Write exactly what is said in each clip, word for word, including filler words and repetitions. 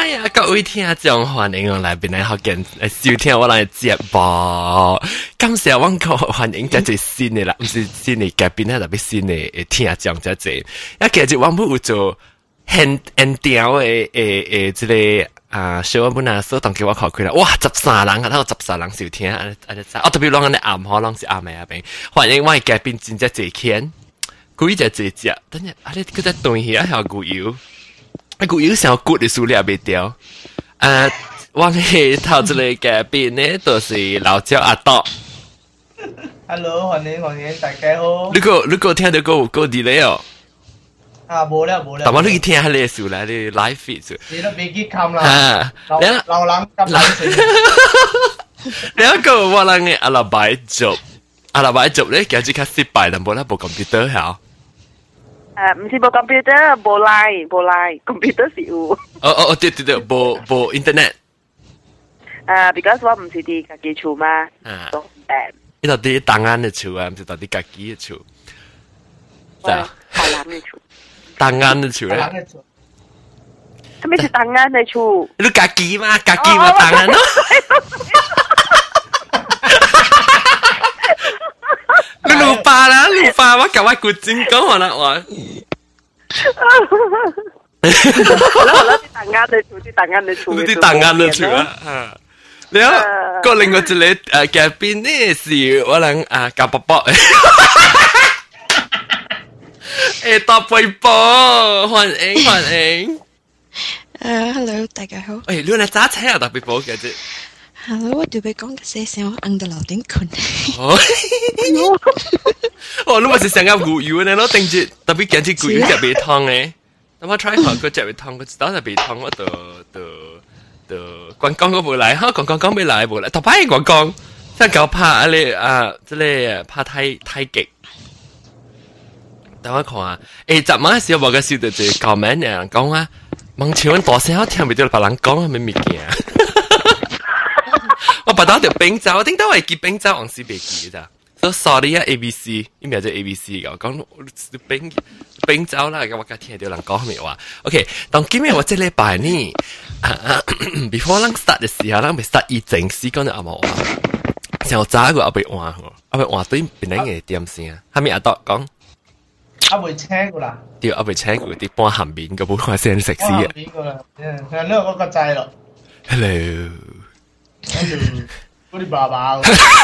嗨呀，各位聽眾，歡迎我來邊嚟學見收聽我哋節目。感謝我個歡迎真係新嘅啦，唔是新嘅嘉賓咧，特別新嘅聽眾真係。一其實我們有做很很屌嘅誒誒，即個啊，小我本啊，所當叫我考佢啦，哇，十三人啊，睇十三人收聽啊，啊，啊，特別攏安尼暗號，攏是暗暝啊邊。歡迎我嘅嘉賓真係濟謙，佢就濟隻，等下啊，你佢在對起啊條牛油。古有想骨的數量未掉，啊，我哋頭一個嘉賓呢，都是老趙阿多。 Hello， 歡迎歡迎，大家好。 你個你個聽到個個 delay 哦？ 啊，冇啦冇啦。 但我你聽下你數啦，你 live feed 數。 你都別記冚啦。 啊， 老老人咁冷靜。 兩個我人嘅阿拉伯族，阿拉伯族咧，其實較失敗，但冇啦部 computer 好。 誒，唔是部 computer， 部 line， 部 line，computer 是有。 哦哦哦，對對對，部部 internet。 誒 ，because 我唔是啲家己厝嘛。 啊。 誒。 呢度啲檔案嘅厝啊，唔是到啲家己嘅厝。 就。荷蘭嘅厝。 檔案嘅厝咧。 咩是檔案嘅厝？ 你家己嘛，家己嘛檔案咯。你lupa lah, lupa wah kawan kucing kau mana wah. Kalau di tangan dia tu, di tangan dia tu. Di tangan dia tu ah. แล้วก็另外一個誒嘉賓呢是我諗啊夾卜卜，誒大背波，歡迎歡迎。 誒 ，hello 大家好。 誒，你嚟揸車啊大背波嘅啫。 Hello， 我對你講嘅些聲我硬到流點困。 哦，哦，你咪是成日牛油呢？咯，定住特別驚住牛油隻鼻湯嘅。咁我 try 下個隻鼻湯，個隻隻鼻湯我度度度廣告嗰部嚟，哈廣告講未來部嚟，頭排廣告，即係搞拍你啊，即係拍太太極。等我看啊，誒，昨晚時候我嘅小弟就講咩人講啊，望請問大聲，我聽唔到別人講係咩物件。我拔到條冰爪，我頂到係結冰爪，我是未記咋。所以 sorry 啊 A B C， 呢邊就 A B C 㗎，講冰冰爪啦，咁我家聽到人講咩話。OK， 當今日我這禮拜呢，啊 before 咱 start 嘅時候，咱未 start 以正式講就阿冇話，上早個阿未換喎，阿未換對邊啲嘅點先啊？係咪阿多講？ 阿未請過啦。 對，阿未請過啲半鹹面嘅本話先食屎啊！ 邊個啦？嗯，係呢個個掣咯。 Hello。 跟住嗰啲爸爸，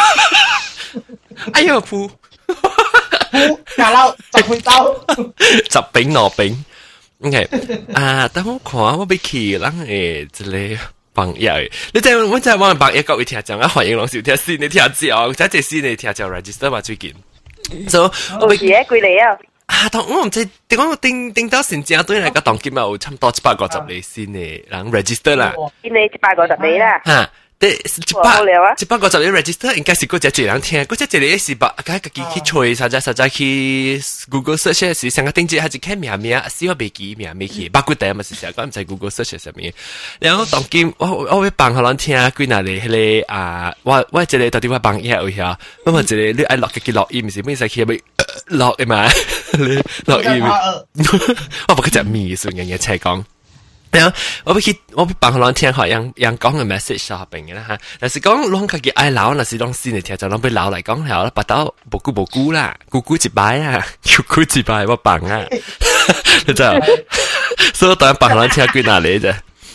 哎呀噗， 噗牙撈十倍刀， 十餅糯餅。OK， 啊，等我看我俾佢人誒，即係朋友。你真係我真係揾朋友各位聽眾啊，歡迎兩小聽先，你聽下哦，真係先你聽下 register 嘛最近。so 我俾嘢貴你啊！ 啊，當我唔知點講，定定到成正對嚟個當今日有差唔多一百個十嚟先嘅人 register 啦。 見你一百個十嚟啦。 嚇！啲一百一百個十嘅 register 應該是嗰隻最人聽，嗰隻最你是把佢自己去吹，實在實在去 Google search 時，成個定住係只看名名，小未記名未記，包括第一咪是成個唔在 Google search 上面。然後當今我我會幫佢哋聽，佢那裡迄個啊，我我這裡到底我幫嘢有下，咁啊這裡你愛落嘅落音是咩使去咪落嘅嘛？你落音，我不佢只咪算嘅嘢齊講。然後我俾佢，我俾幫佢哋聽下人人講嘅 message 下邊嘅啦嚇。但是講攏家己愛鬧，但是攏先嚟聽就攏俾鬧嚟講係啦，拔到無辜無辜啦，咕咕一擺啊，咕咕一擺我幫啊，你知啊？所以當然幫佢哋聽佢哪裡啫。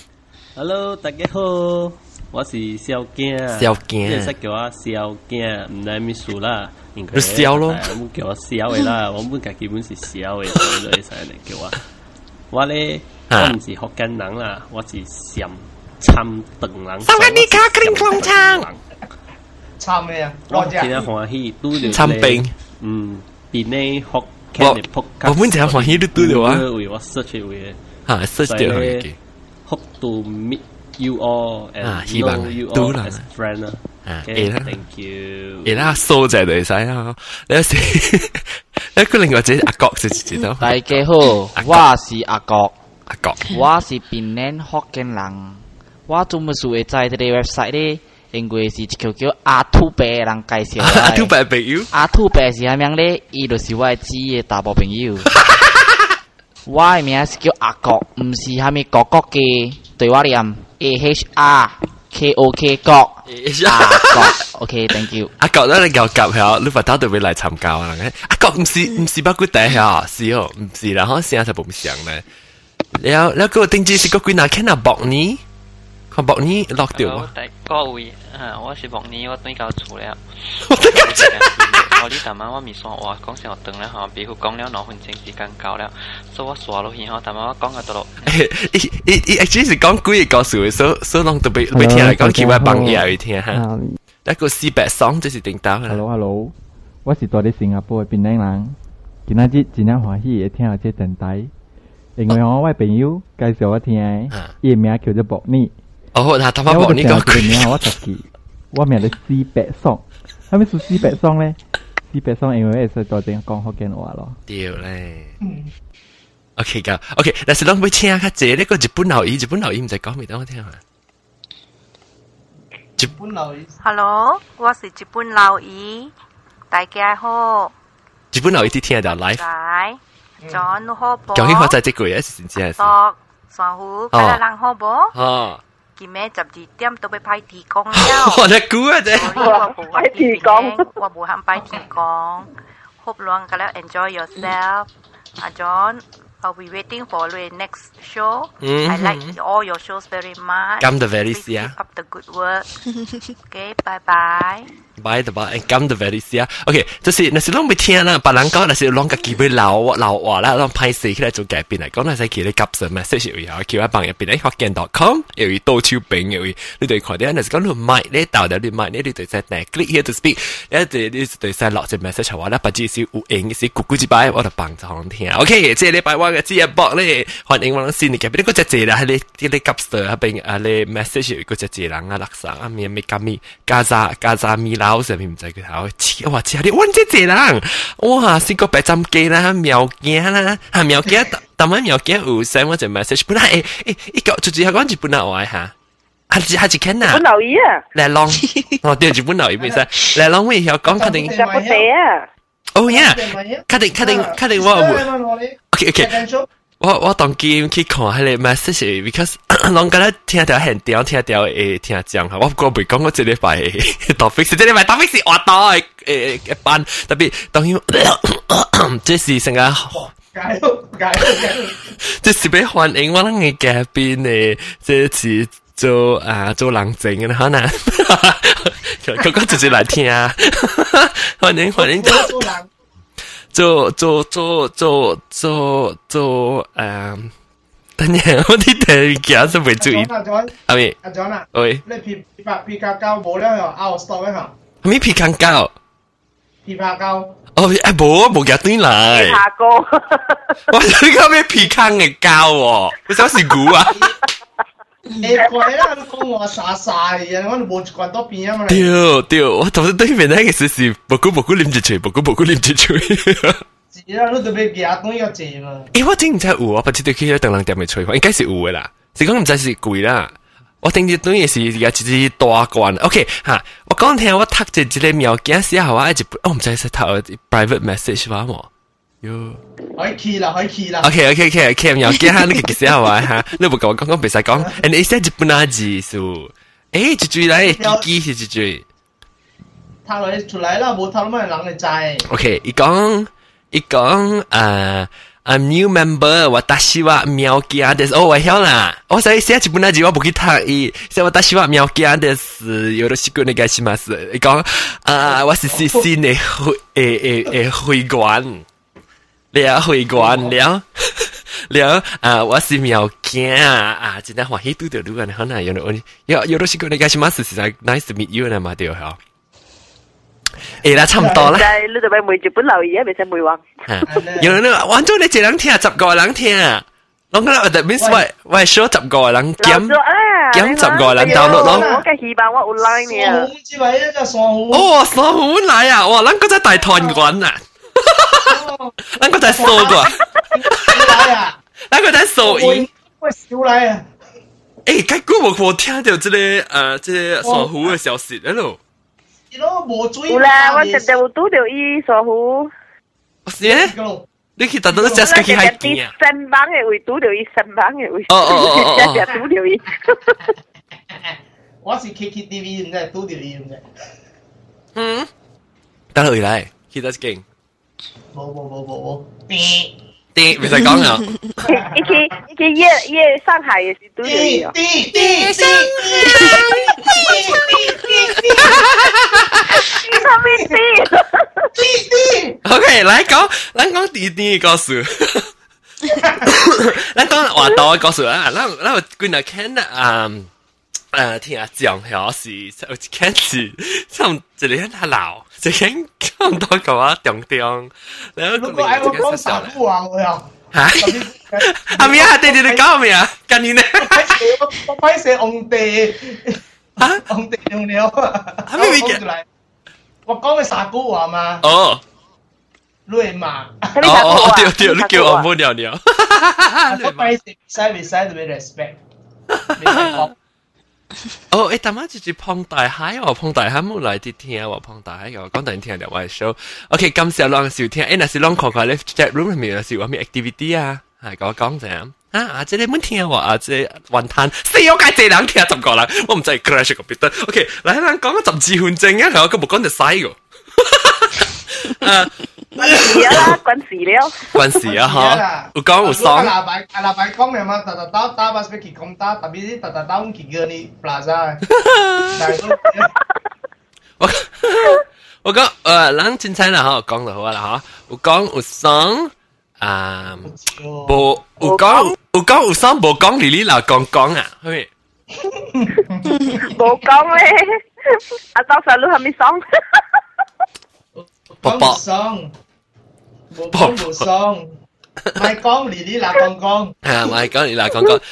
Hello， 大家好，我是小驚， 小驚， 即係識叫我小驚，唔係秘書啦，應該小咯， 我叫我小嘅啦，我本家基本是小嘅，所以才嚟叫我。我咧。我唔是福建人啦，我是上參頓人。 上緊啲卡克林廣場。 參咩啊？ 我真係歡喜拄到。 參冰。 嗯，邊呢福建嘅福建。 我本真係歡喜都拄到啊。 為我 search 為。 嚇 search 到佢嘅。 Hope to meet you all and know you all as friend 啊。 誒啦 ，thank you。 誒啦，蘇就嚟使啦。你有時，一個另外隻阿國就知道。 大家好，我是阿國。 阿國， 我是檳城福建人，我做乜事會在呢個 website 咧？因為是一個叫阿土伯嘅人介紹嘅。 阿土伯朋友， 阿土伯是蝦樣咧？伊就是我姊嘅大部朋友。我嘅名是叫阿國，唔是蝦米國國嘅。 對我念 A H R K O K 國啊國 ，OK，thank you。 阿國咧，你又夾下，你發到對面嚟參加啊？阿國唔是唔是包括第下，是哦，唔是啦，可能成日就冇想咧。แล้วแล้วก็定住是個鬼哪看啊บอกนี้เขาบอกนี้ล็อก掉啊。 แต่ก็อุ้ยอ่าว่า是บอกนี้ว่าไม่เก่าถูแล้ว我都感覺我呢但晚我未算話講成我等咧嚇，比如講了兩分鐘時間夠了，所以我刷落去嚇，但晚我講嘅到咯。 伊伊伊 actually 是講鬼嘅故事，所所以攏都被被聽嚟講，叫我幫嘢去聽嚇。一個四百雙就是頂到啦。 Hello Hello，我是住喺新加坡嘅檳城人，今仔日真正歡喜會聽到這電台。因為我位朋友介紹我聽，伊名叫做博尼。 哦，他他媽博尼講句名我特記，我名係四百雙。係咪屬四百雙咧？四百雙因為係在正講福建話咯。 對咧。OK 噶 ，OK， 但是攏要聽較濟呢個日本老語，日本老語唔使講咪等我聽下。 日本老語。 Hello， 我是日本老語，大家好。 日本老語啲聽到 live。 John 好不？ 究竟我在這句嘢是真係？ 哦，上湖今日人好不？ 哦。 今日十二點都要派提供了。 我在估啊啫。 派提供，我冇肯派提供。Hope 兩個咧 enjoy yourself。阿 John。I'll be waiting for the next show. Mm-hmm. I like all your shows very much. Come the very see. Keep up the good work. Okay, bye bye. Bye bye. And come the very see. Okay， 就是那是攏未聽啦，別人講那是攏家己要留留話啦，攏歹勢起來做改變嚟講，那是叫你夾什 message 又有叫一幫入邊喺 hokkien dot com 又有到處並又有你對看啲，那是講你麥你到咗你麥你你對在呢 click here to speak， 一對你對在落隻 message 話啦，不只是有影是咕咕之擺，我就幫就好聽。OK， 這禮拜我。只一博咧，歡迎我先嚟嘅，邊個只字啦？係你啲你急事啊，邊啊你 message 嗰只字人啊，垃圾啊，咩咩咁咪加扎加扎咪佬上面唔使佢頭，黐我黐下啲揾只字人，哇！試過白針機啦，苗鏡啦，係苗鏡，但係苗鏡有 send 我只 message， 本來誒誒，一個就只係講日本話話嚇，係係係傾啊， 日本老語啊， 嚟浪，哦對，日本老語咩先？嚟浪我以後講肯定。 日本地啊。 Oh yeah， 確定確定確定我會。OK OK， 我我當機去看迄個 message，because 啷個咧聽到很屌，聽到誒聽講嚇，我我未講我這禮拜 topic， 這禮拜 topic 是活到誒誒一班，特別當然，這是成個， 解咯解咯解咯， 這是俾歡迎我哋嘅嘉賓誒，這次做啊做冷靜嘅可能。佢講直接嚟聽啊！歡迎歡迎做做做做做做誒，等陣我啲嘢嘅都未注意。 阿 John， 阿咪阿 John 啊， 喂， 你皮皮拍皮卡膠冇咧？又 out stock 咧嚇？ 咩皮卡膠？ 皮拍膠。 哦，誒冇冇夾端嚟。 皮卡膏。 我呢個咩皮卡嘅膠喎？你想是估啊？ 誒怪啦，講我傻傻嘅，我哋冇慣多變啊嘛。 對對，我頭先對面咧其實是無辜無辜啉住嘴，無辜無辜啉住嘴。 是啦，你特別夾東個字嘛。 誒，我真唔知有啊，不知道佢喺等人店嘅吹法，應該是有嘅啦。是講唔知是貴啦。我定住東嘢是而家直接大罐。OK 嚇，我講聽我讀隻一個苗件時候啊，一我唔知係讀 private message 話冇。喲， 可以 key 啦，可以 key 啦。 OK OK OK OK， 苗件嚇，你嘅時候啊嚇，你冇講講講，別使講。誒，你寫日本啊字數，誒，一句嚟，幾幾是一句。 睇落出嚟啦，冇睇乜人嚟制。 OK， 伊講伊講誒。I'm new member， 私は苗件です。哦，我曉啦。我所以寫日本字我冇去讀伊，所以私は苗件です。よろしくお願いします。伊講啊，我是新新嘅會誒誒誒會員，了會員了了啊，我是苗件啊，真係歡喜拄到你啊！可能有人有よろしくお願いします，實在 nice to meet you 啦嘛，對嗬。誒啦，差唔多啦。 你就咪每日本留意啊，咪使每話。 有人話，玩咗你一人聽，十個人聽。啷個啦 ？That means 我我係 show 十個人減減十個人 download 咯。 我嘅希望我 online 呢。 傻虎之位啊，就傻虎。 哦，傻虎嚟啊！哇，啷個真係大團滾啊！啷個真係傻個啊！啷個真係傻音。 喂，少嚟啊！ 誒，結果我我聽到這個誒，這個傻虎嘅消息喺度。 有啦，我直直有拄到伊傻虎。 是咩？你你去特登只係去海邊啊？ 身幫嘅位拄到伊身幫嘅位， 哦哦哦哦， 只只拄到伊。 我是 K K T V 唔知拄到伊唔知。 嗯，等落嚟，去得勁。 冇冇冇冇冇，啲啲唔使講啊！ 一去一去夜夜上海也是拄到伊哦。 啲啲啲他咪啲啲啲。 OK，嚟講，嚟講啲啲嘅故事。嚟講話多嘅故事啊！嗱嗱，佢嗱看啊。誒，聽下講係是有一件事，像一個人他老，一個人講到個我中中，然後如果係我講傻姑啊，我又嚇，阿咪啊，對對對，講咩啊？近年咧， 我拍攝紅地嚇， 紅地用料啊， 係咪嘅？ 我講嘅傻姑話嘛。 哦， 瑞嘛。 哦哦，對對，你叫我冇尿尿。 我拍攝使唔使特別 respect？ 哦，誒，但係就係碰大海喎，碰大海冇來啲聽喎，碰大海嘅，講等聽條我嘅 show。OK， 感謝兩個小聽，誒，那是兩個個咧 chat room 入面有時話咩 activity 啊，係講講就咁啊，阿姐你冇聽喎，阿姐雲吞，四有界這兩聽十個人，我唔知 crash 個別得。OK，嚟嚟講個十字換證啊，係我今日講就嘥個。誒。 關事啦，關事了。 關事啊，嗬！有講有爽。 阿老闆，阿老闆講嘅嘛，特特打打把 speaker 咁打，特別啲特特打咁幾個你 plaza。 我我講誒，咱精彩啦，嗬，講就好啦，嗬。有講有爽，啊，無有講有講有爽，無講哩哩啦，講講啊，係咪？ 無講咧，阿周細佬係咪爽？ 講唔爽。冇講冇爽，唔係講哩哩啦講講。 啊，唔係講哩啦講講。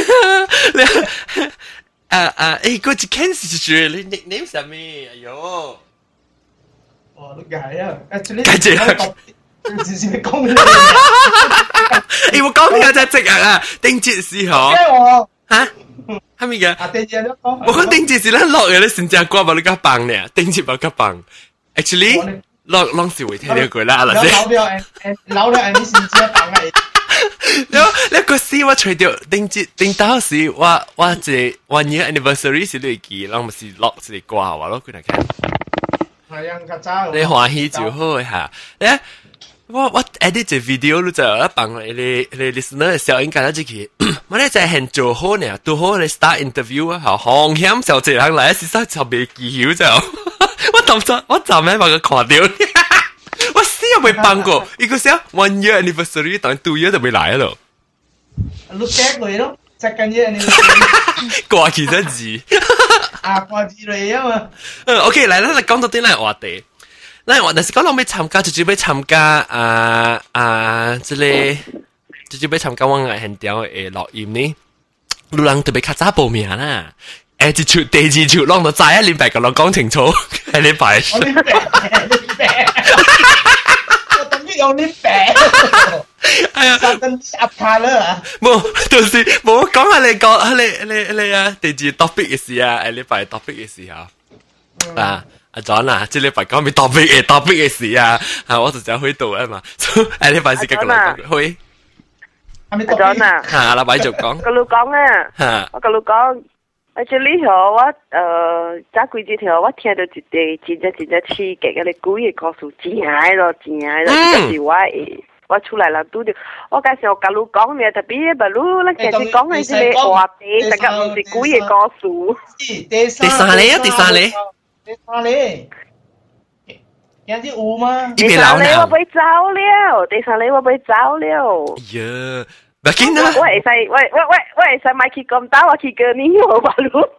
啊啊，誒，嗰隻 Ken's 住你 nickname 係咩？哎呦， 哦，都係啊，誒， 繼續啊， 直接講。 誒，我講呢個真係啊，丁節時候。 我嚇？係咪嘅？ 啊，丁節都講。 我講丁節是咱落嘅咧，新加坡冇你個棒咧，丁節冇個棒。Actually。浪浪是會聽呢句啦，嗱先。老了誒老了誒，你先知講係。 你你個時我除掉定節定到時，我我即 one year anniversary 是你記，我咪是落是你掛話咯，佢嚟睇。 係啊，較早。 你歡喜就好嚇。咧我我 edit 隻 video 都就一幫你你你 listener 嘅時候應該咗去，我咧就係做好呢，做好你 start interview 啊，好紅險就這樣嚟，事實就未記曉就。我當初我就咩把佢垮掉，我死又未辦過，一個時候 one year anniversary 等 two year 就未來咯。 你夾佢咯，second year anniversary 掛住咗字， 啊掛住你啊嘛。 嗯 ，OK，嚟啦，嚟講到啲嚟話題，嚟話但是講到要參加，就準備參加啊啊，即係就準備參加我嘅現場嘅錄音呢，路人特別較早報名啦。誒，第條第二條浪到齋一年白個浪講清楚，係你白。 我呢白，你白，我等於有呢白。哎呀，就跟插卡啦。 冇，到時冇講下你講，你你你啊，第二 topic 嘅事啊，誒，你白 topic 嘅事啊。啊，阿 John 啊，即係你白講咩 topic 嘅 topic 嘅事啊，啊，我就就去到啊嘛。誒，你白時間個浪講，去。 阿 John 啊， 嚇，老闆就講。 個老講啊， 嚇， 我個老講。Actually 嗬，我誒早幾日嗬，我聽到一啲真真真真刺激嘅你故意告訴真係咯，真係咯，這是我誒，我出來啦拄到，我介紹教你講咩特別，不如你其實講嘅啲咩話題，大家唔是故意告訴。 第三例啊，第三例。 第三例。有啲有嗎？ 第三例我被走了，第三例我被走了。 呀！唔緊啊！ 我會使，我我我我會使買去咁打，我去個你我話咯。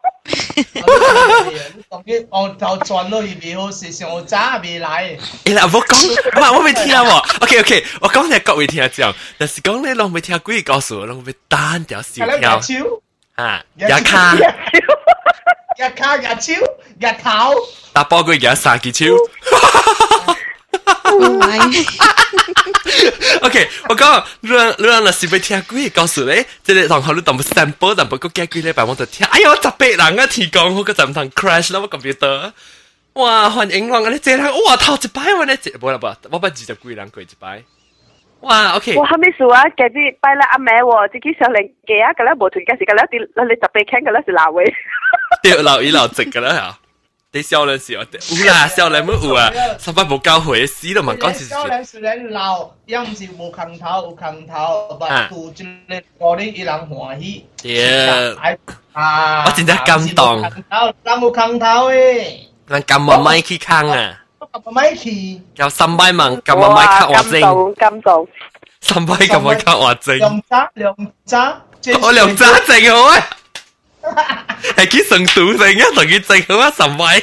當然，我就轉咯，預備好時上我揸未來。 誒啦，我講，唔係我未聽喎。OK OK，我講你各位聽眾，但是講你攏未聽鬼告訴我，攏未單條小條。啊，牙卡， 牙卡牙超牙頭， 打波佢牙三支超。OK， 我講，你你若是要聽鬼告訴你，即係同學你當唔 sample，但不過幾幾禮拜我就聽，哎呀，十八人啊，提講我個陣唔 crash 啦，我 computer，哇，歡迎我你這人，哇，頭一擺我咧，冇啦冇，我不二十幾人過一擺。 哇 OK 我後尾數啊嘅啲拜啦阿妹喎自己上嚟嘅啊咁咧無斷嘅時間咧啲你特別傾嘅咧是鬧嘅掉鬧一鬧直嘅啦嚇你少年時有啦少年冇有啊十八冇教會死都問講是少年時咧鬧又唔是無坑頭有坑頭不圖一個個啲伊人歡喜啊我真係感動人冇坑頭誒人咁冇咪去坑啊咪去有三百萬咁冇咪卡話證感動三百咁冇卡話證兩扎兩扎我兩扎證好啊係佢成賭證啊同佢證好啊三百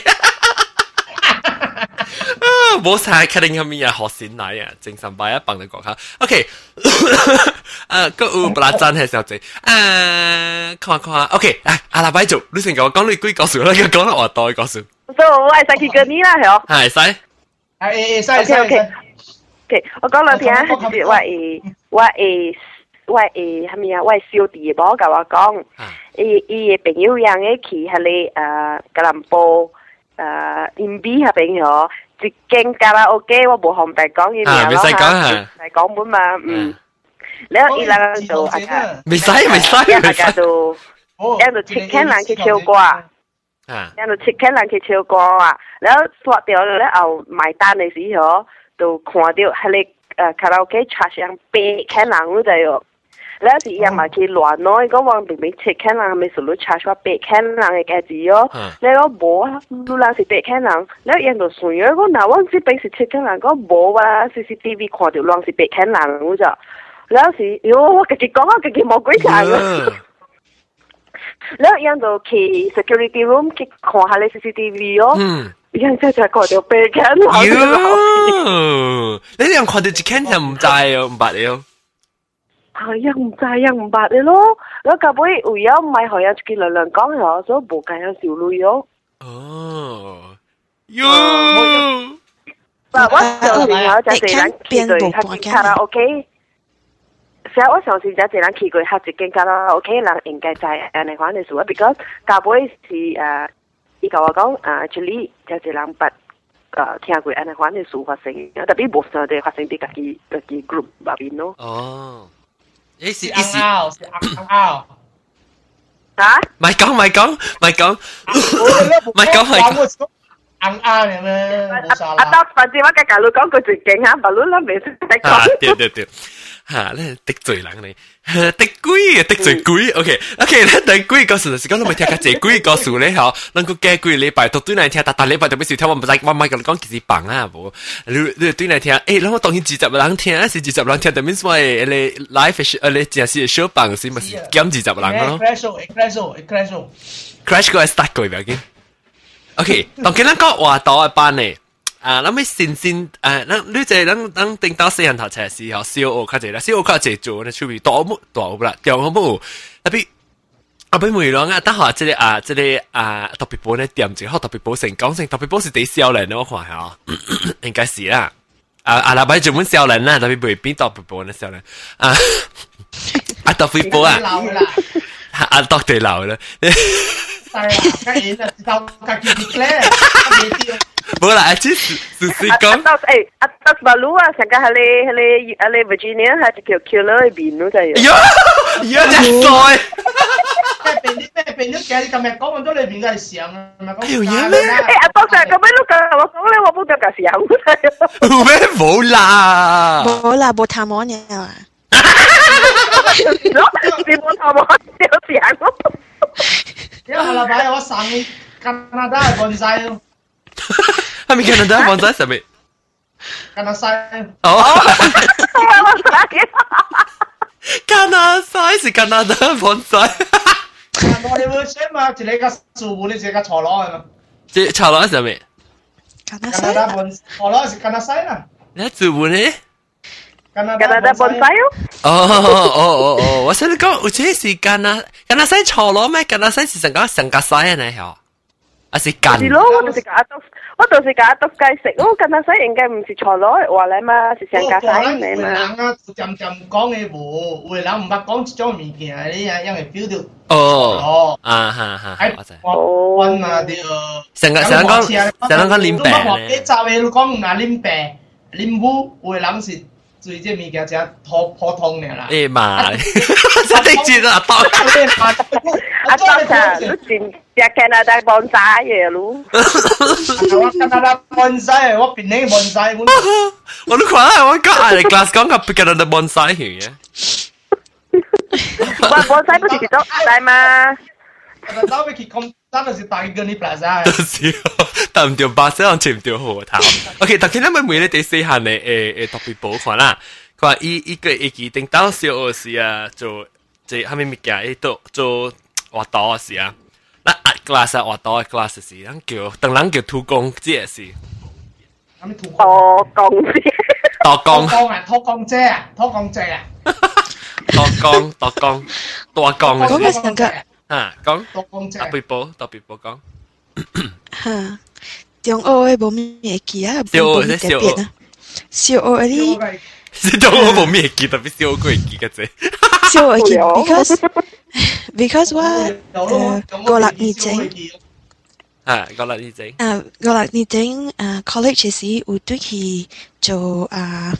冇晒確定係咪啊學先嚟啊正三百一bằng你講下 OK 誒個有不拉真係小姐誒看看 OK 誒阿拉伯做你先講講你幾個數啦講到我多個數所以我係使佢你啦係哦係使係使使 OK OK 我講兩篇啊係我誒我誒我誒係咪啊我小弟冇甲我講伊伊嘅朋友樣嘅去係你誒吉隆坡誒印比係朋友一間卡拉 OK 我冇方便講嘅名咯嚇係講本嘛嗯แล้วอีหลัง就อาจารย์ไม่ใช่ไม่ใช่อาจารย์就ยัง就切開人去唱歌啊ยัง就切開人去唱歌啊แล้ว刷掉แล้วเอา買單嘅時候就看到係你誒卡拉 OK 插上八開人嗰度哟แล้วสิยังมาคิดหลวนน้อยก็วางเป็นไม่เช็คแค่นั้นไม่สุดชาชัวเป๊ะแค่นั้นแกจีอ๋อแล้วก็บอกดูแลสิเป๊ะแค่นั้นแล้วยังตัวส่วนใหญ่ก็น่าว่าสิเป็นสิเช็คแค่นั้นก็บอกว่า ซี ซี ที วี ขวดเดียวลองสิเป๊ะแค่นั้นกูจะแล้วสิโย่กะกิ講啊กะกิ冇鬼長แล้วยังตัวขี่ security room คิดขอหาเลย ซี ซี ที วี อ๋อยังจะจะขวดเดียวเป๊ะแค่นั้นโย่你哋ยังขวดเดียวจะแค่就唔制哦唔白了啊，又唔制又唔白你咯，แล้วกับว่า有有唔係學有見娘娘講係，所以冇計有少女咯。 哦，喲， 嗱，我上次有隻地人去對客卡拉 OK，成日我上次有隻人去過客一間卡拉 OK，人應該在誒嚟講你數啊 ，because 甲尾是誒，伊甲我講誒，這裡有隻人捌誒聽過誒嚟講你數發生，特別無常地發生啲家己家己 group 入邊咯。 哦。 是是昂傲，是昂傲。 啊？ 咪講咪講咪講，咪講咪講。 昂傲你們冇啥啦。 阿德，反正我嘅假如講佢最勁嚇，不論啦，未識得講。 啊，對對對，嚇咧得罪人你，得鬼啊得罪鬼。OK OK，咧得鬼個時，時講你咪聽下這鬼個數咧嗬，能夠幾幾禮拜都對嚟聽，但但禮拜特別是聽我唔使我咪講講其實棒啊無，你你對嚟聽，誒，然後當然二十人聽，是二十人聽，就面所謂你 live 誒你真係小棒先咪是減二十人咯。Crash 個係 start 過未？OK，當佢咱個話到一班咧。啊，咱咪先先誒，咱你即係咱咱頂到四人頭才時候，小學較濟啦，小學較濟做咧，出面大冇大冇啦，中學冇，特別啊，俾梅朗啊，得下即係啊，即係啊，特別本咧點住，特別本成講成特別本是啲少年我看下，應該是啦，啊啊，那邊做滿少年啦，特別未變特別本咧少年啊，啊特別本啊，啊特別老啦。 係啊，梗係啦，就自己 declare， 冇啦，即係是是講。 阿德誒，阿德馬路啊，成個係你係你係你 Virginia 係一條 killer 嘅邊咯，就係。 呀呀，真衰！ 咩邊啲咩邊啲嘅？你今日講咁多裏邊嘅係相啊，咪講。 有嘢咩？ 誒，阿德成咁樣都講我講咧，我冇得個相。 有咩冇啦？ 冇啦，冇探網嘢啊！ 你冇探網有相咯。 因為下禮拜我上去加拿大嘅盆栽咯。 係咪加拿大盆栽上面？ 加拿大。 哦。加拿大是加拿大盆栽。 我哋會先嘛，一個個樹木，你一個坐落去嘛。 即坐落上面。 加拿大盆坐落是加拿大啦。 你樹木呢？ 加拿大盆栽哦。 哦哦哦哦，我想你講，有啲是加拿加拿大坐落咩？加拿大是成個成個西啊，你係。啊是干。 是咯，我就是甲督，我就是甲督解釋咯。加拿大應該唔是錯咯，話你嘛是上加西嚟嘛。 人啊，漸漸講嘅無，有人唔捌講一種物件，你啊因為 feel 到。 哦。啊哈哈，我知。 哦。溫啊啲。 成個成個講，成個講林白咧。 你集嘅講唔係林白，林烏，有人是做这物件只普普通的啦。 哎妈，真的知道阿刀。 阿刀啊，你真只加拿大盆栽嘅咯。 我加拿大盆栽，我邊呢盆栽我。 我都看啊，我講阿你 glass 講個加拿大盆栽去嘅。 我盆栽不是做栽嗎？ 但係我去講，真係是大個你 plaza。 就是，但唔掉巴士，我接唔掉河頭。OK， 但係你咪每日第四項嘅誒誒特別補看啦。佢話依依個一期定到小學時啊，做即係後面物件誒做做畫刀時啊。那壓 glass 啊，畫刀嘅 glass 時，人叫等人叫土工姐時。 土工姐。 土工。 土工啊，土工姐啊，土工姐啊。 土工，土工，大工。 嗰個成個。 啊，講。 土工姐。 特別補，特別補講。 嚇，中學嘅冇咩記啊，冇咩特別啊。小學嗰啲。 小學冇咩記，特別小學佢記嘅啫。 小學記 ，because because 我誒過六年整。 啊，過六年整。 啊，過六年整啊 ，college 時有對去做啊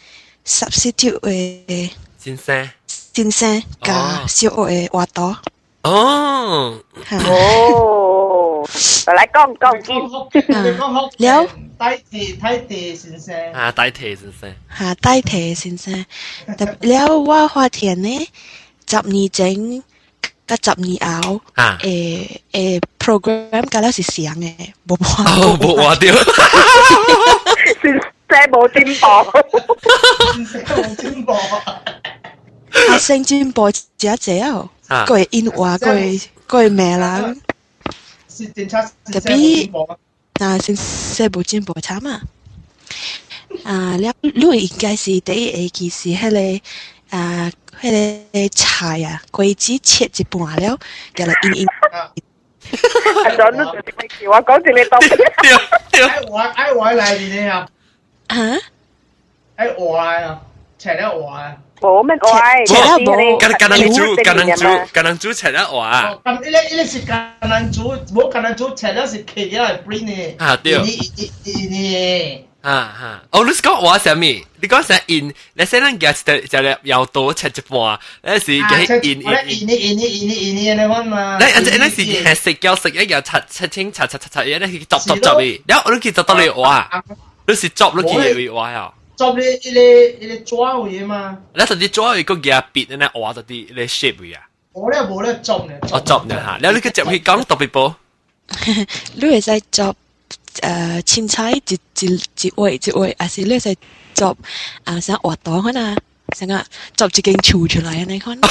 substitute 嘅先生。 先生加小學嘅畫刀。 哦。 哦，嚟講講見。 了。 低地低地先生。 啊，低地先生。 嚇，低地先生。了，我發現呢，十年整。個十年後，誒誒 program 嗰啲是上嘅，冇畫。 哦，冇畫掉。 先生冇進步， 先生冇進步。 學生進步只只哦，佢係英話，佢係佢係咩啦？特別啊，先生冇進步慘啊！啊，你你應該是第一期是迄個啊。迄個菜啊，桂子切一半了，叫嚟印印。 阿咗都做啲咩叫我講住你當。 愛話愛話嚟啲啊。 嚇？ 愛話啊，切了話。 冇咩話。 切了冇。 橄欖豬，橄欖豬，橄欖豬切了話。 咁呢呢呢是橄欖豬，冇橄欖豬切了是企咗嚟 bring 呢。 啊對。 呢呢呢。 啊哈！哦，你講話什麼？你講成印，你先人家就就嚟又多切一半，那是嘅印印印印印印印印你講嘛？ 你อันนั้น是係食膠食一樣切切清切切切切嘢，你執執執嘅，然後你見執到你話，你是執你見嘢話呀？ 執你你你抓嘢嘛？ 你就啲抓嘢個嘢別咧，話就啲你 shape 嘢。 我咧冇咧執咧。 我執咧嚇，然後你個執去講特別波。 你係在執。誒青菜一一一位一位，還是你係做啊想畫刀可能想啊做一間厝出來你看。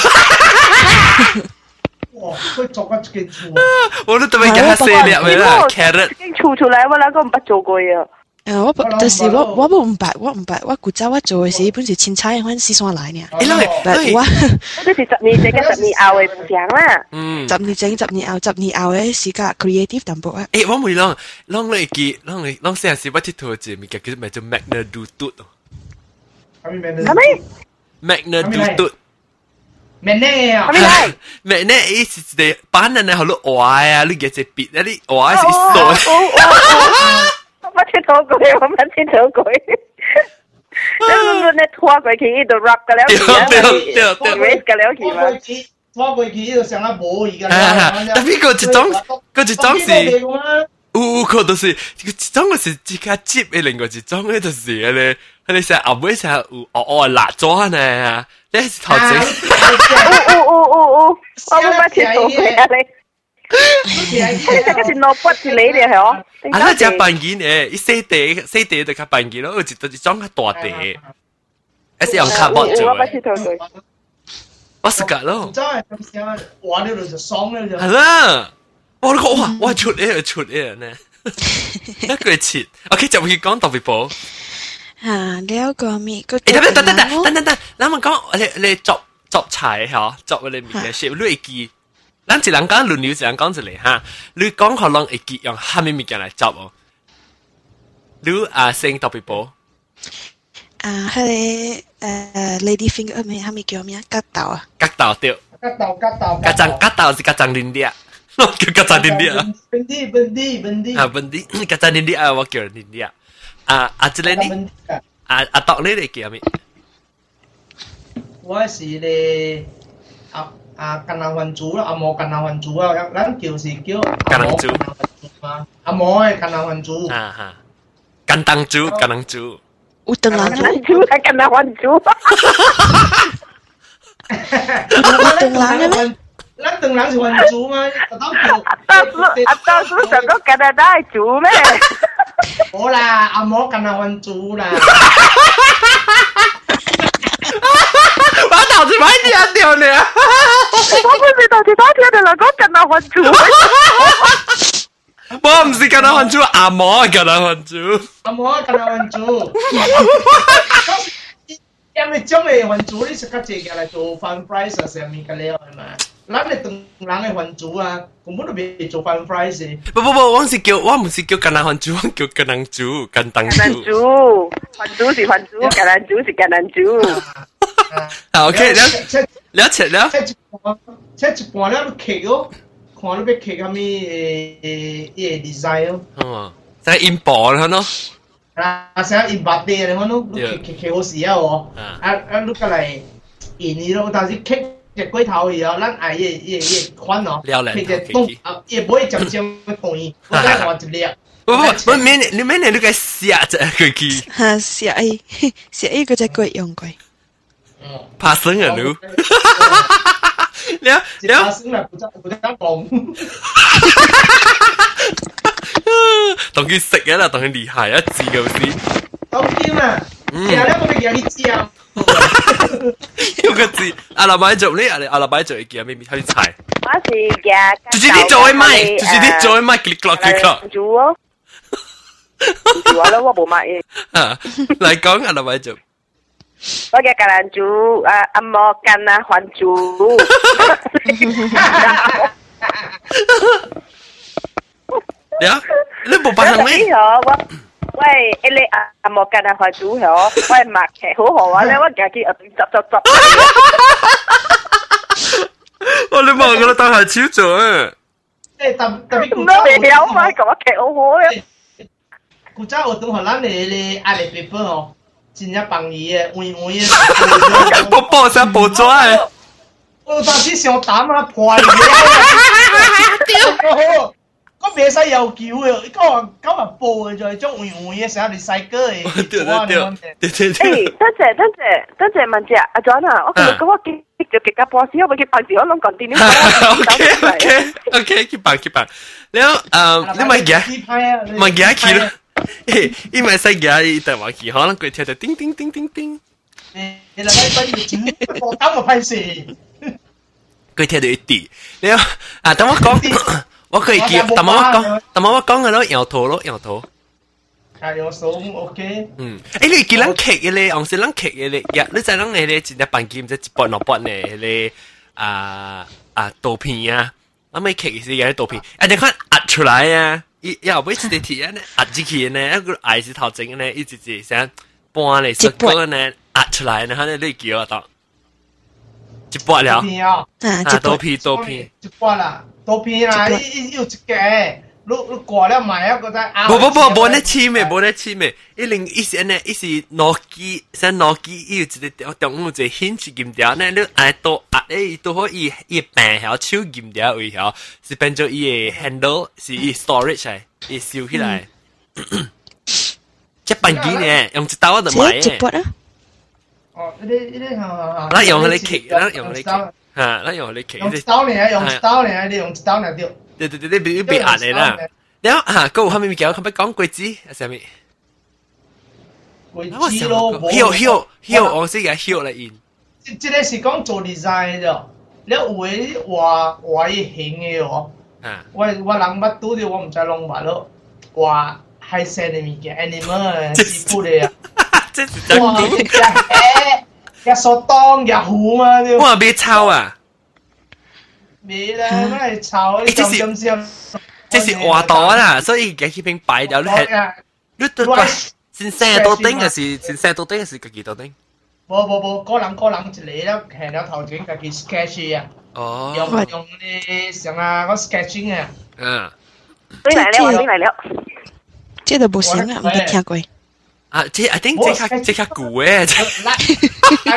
哇！佢做緊一間厝。 我都特別驚佢細粒嘅啦 ，carrot。 一間厝出來，我兩個唔捌做過啊。 誒，我不就是我我唔捌，我唔捌，我古早我做嘅時本是青菜，反四川來呢。 誒，因為我我這是十年前跟十年後嘅唔同啦。 嗯。 十年前、十年後、十年後嘅是較 creative 淡薄啊。 誒，我唔會諗，諗你記，諗你諗成時我鐵圖字物件叫咩做 Magna Dutut。 係咪 ？Magna Dutut。 Magna 啊。 Magna 意思係板人咧，好多畫啊，你嘅隻筆，嗰啲畫係碎。 我冇聽到過，我冇聽到過。你你你拖過去呢度 rock 嘅了， 對對對 race 嘅了，係嘛？ 拖過去呢度上下冇而家。 但係個一種，個一種是，有有個都是，個一種個是自家接嘅，另外一種咧就是咧，佢哋成後尾成有哦哦辣咗呢，你係頭先。 哦哦哦哦，我冇聽到過你。你這個是腦骨之類嘅係哦。 啊，那只扮件誒，一細地細地就較扮件咯，有一就一種較大地，還是用卡包做嘅。我是㗎咯。 真係咁樣，畫呢度就爽咧就。 係啦，我講哇，我出嘢出嘢呢，一句切。OK，就會講特別補。 啊，了個咪個。 誒，等等等等等等等，咱們講你你做做菜嚇，做你物件寫，你會記。咱一人講輪流，一人講一個哈。你講可能會記用蝦米物件來做哦。你啊，先特別補。 啊，迄個誒 lady finger 咩？蝦米叫咩？角豆啊。 角豆對。 角豆角豆。 角醬角豆是角醬連啲啊，我叫角醬連啲啊。 本地本地本地。 啊本地，角醬連啲啊，我叫連啲啊。啊啊，即個呢？啊啊，當你嚟叫咩？ 我是咧啊啊橄欖雲珠啦，阿摩橄欖雲珠啊，咱叫是叫橄欖珠嘛，阿摩嘅橄欖雲珠。 啊哈，橄欖珠，橄欖珠。 有燈蘭橄欖珠係橄欖雲珠。 有燈蘭嘅咩？ 咱燈蘭是雲珠嗎？ 阿當叔阿當叔上個加拿大係珠咩？ 好啦，阿摩橄欖雲珠啦。 我腦子快啲掉呢！ 我唔知道其他聽你兩個橄欖雲珠。 我唔是橄欖雲珠，阿摩橄欖雲珠。 阿摩橄欖雲珠。因為將嘅雲珠你食較濟嘅嚟做飯 fries 啊，上面嘅料係嘛？咱嘅燈蘭嘅雲珠啊，根本都未做飯 fries 嘅。 不不不，我是叫我唔是叫橄欖雲珠，我叫橄欖珠，橄欖珠。 橄欖珠，雲珠是雲珠，橄欖珠是橄欖珠。 好 ，OK， 了了解了。 即一半，即一半了都劇哦，看你要劇下咩誒誒 design 哦。 哦，在印博了喏。 啊，成日印白啲嘅，你看都劇劇劇好時啊喎。啊啊，你過嚟印伊咯，但是劇隻龜頭以後，咱愛嘢嘢嘢款哦，劇隻東啊，也唔會漸漸同意，我再換一粒。 不不不，明年你明年你該寫隻佢去。 嚇寫 A 寫 A 嗰隻龜用龜。 怕生啊你！你啊你啊！怕生啦，唔得唔得講。 當佢食嘅啦，當佢厲害一字嘅先。 當然啦，其實咧我哋叫你知啊。 有個字，阿老闆做呢？阿阿老闆做嘅咩咩可以猜？ 我是嘅。 就是你做嘅麥，就是你做嘅麥，click click click click。 做哦。做啊啦，我冇買嘢。 啊，嚟講阿老闆做。 我嘅橄欖珠，啊阿摩橄欖雲珠。 呀，你冇扮係咩？ 我喂，你阿摩橄欖雲珠係我，喂麥劇好好啊！咧我家己啊執執執。 我你望我當係超做啊！ 誒特特別古早，未有嘛？咁啊劇好好嘅。 古早我同學咱你你阿力別本哦。真正幫伊嘅，換換嘅。 波波聲波咗誒！ 我當時上膽啊，破嘢！我別使有叫嘅，嗰個今日播嘅就係將換換嘅時候你細個嘅。 對對對對對。 誒，多謝多謝多謝文姐阿 John 啊，我今日講我結就結架波先，我結辦時我諗講點點。 OK OK OK，keep on keep on。你誒，你咪嘅，咪嘅去咯。誒，伊咪使嘅，伊台灣去，可能佢跳到叮叮叮叮叮。 誒，你嚟睇要錢，我搞個批事。 佢跳到一啲，你啊，等我講，我可以叫，等我講，等我講嘅咯，搖頭咯，搖頭。 係搖頭 ，OK。 嗯，誒，你見人劇嘅咧，on 時人劇嘅咧，呀，你知人嘅咧，真係扮劍，即係一撥落撥咧，咧啊啊刀片啊，我咪劇時嘅刀片，啊，你看壓出來啊。伊要尾一個鐵呢，壓進去呢，一個牙是頭整呢，一直直想搬嚟食個呢，壓出來呢，佢呢你叫我到，一撥了，啊，刀片刀片， 一撥啦，刀片啦，伊伊有一個，你你掛了埋一個在不不不，冇得黐咩，冇得黐咩，伊零伊是呢，伊是攞機，像攞機，伊有一個中午就顯示劍條呢，你按刀壓誒，都可以伊柄條手劍條位條，是變做伊個 handle 是伊 storage 嚟，伊收起來。即扮機呢，用一刀就買嘅。 哦，呢啲呢啲係係。 咱用佢嚟棘，咱用佢嚟棘，嚇，咱用佢嚟棘。 用一刀嚟，用一刀嚟，你用一刀嚟掉。 對對對，你別別壓你啦。然後嚇，嗰個後面咪叫，佢咪講鬼子係啥物？ 鬼子咯 ，hill hill hill，我識嘅 hill 嚟演。 即即係是講做 design 啫，你有誒畫畫嘢形嘅喎。啊。我我諗乜都啲，我唔使諗乜咯。畫係寫你物件 animal 師傅嚟啊。 即係真嘅。 誒，一索當一虎嘛。 我話俾抄啊！ 未啦，都係炒啲咁咁先。 即是畫檔啦，所以嘅片擺掉你係，你對個先生到頂嘅是先生到頂嘅是自己到頂。 冇冇冇，個人個人一嚟咧，係了頭前自己 sketch 啊。 哦。 用用啲上啊，個 sketching 啊。 嗯。 你嚟了，你嚟了。 這都冇行啊，唔得聽過。 啊，這 I think 這較這較古誒。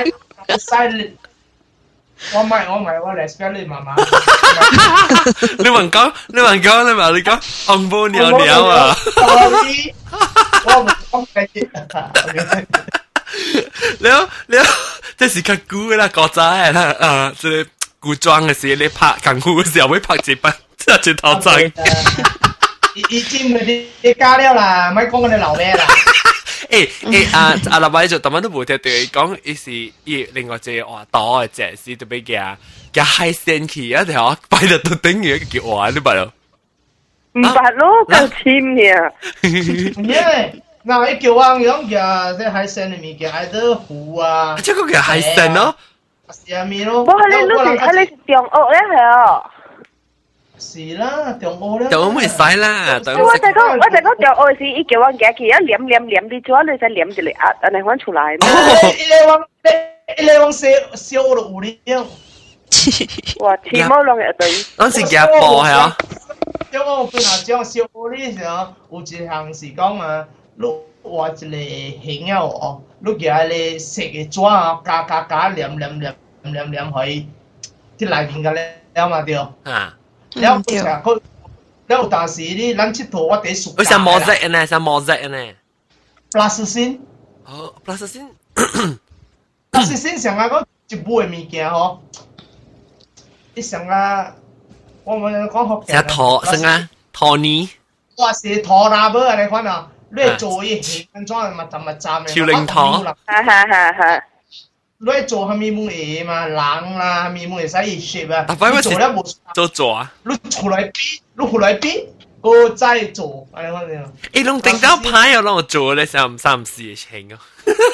silent。我唔係我唔係我嚟 spell 你媽媽。 你問講你問講你話你講紅布尿尿啊！ 我唔講嘅。 了了，這是較古嘅啦，國仔係啦，啊，即係古裝嘅時，你拍功夫嘅時候會拍這筆，即係轉頭仔。 已經佢啲啲加料啦，咪講佢哋流咩啦。 誒誒啊！阿立偉就特晚都冇聽對講，伊是伊另外隻話多嘅隻是特別嘅，嘅海鮮去一條擺到都等於叫話你白咯。 唔白咯，夠甜嘅。 因為嗱，你叫我樣嘅，即係海鮮裏面嘅喺度湖啊。 即係嗰個海鮮咯。 係咪咯？ 我係你，你係你中學咧係啊。 是啦，中學咧。 中學咪使啦。 我就講，我就講中學時，伊叫我夾起一黏黏黏啲咗，你再黏一嚟壓，安尼揾出來。 你你往你你往小小學度有了。 哇！天冇兩日對。 嗰時夾波係啊。 因為我本來講小學呢時候有一項是講啊，你畫一個形啊哦，你叫你食嘅紙啊，加加加黏黏黏黏黏去啲內面嘅咧，有嘛對？ 啊。 了佢佢了，但是你咱佚佗我哋熟。 佢像模式呢，像模式呢。 plasticine。 哦 ，plasticine。 plasticine 上啊，講一部嘅物件嗬，你上啊，我們講學。 成拖成啊，拖泥。 我是拖拉布啊，你看啊，你做一形咁裝密集密集嘅。 超靈拖。 係係係係。 你做下面冇嘢嘛，冷啦，面冇嘢使熱 shape 啊。 你做咧冇做做啊？ 你出來邊，你出來邊，我再做，係咪先？ 誒，弄定到牌又讓我做咧，三唔三唔四嘅情啊！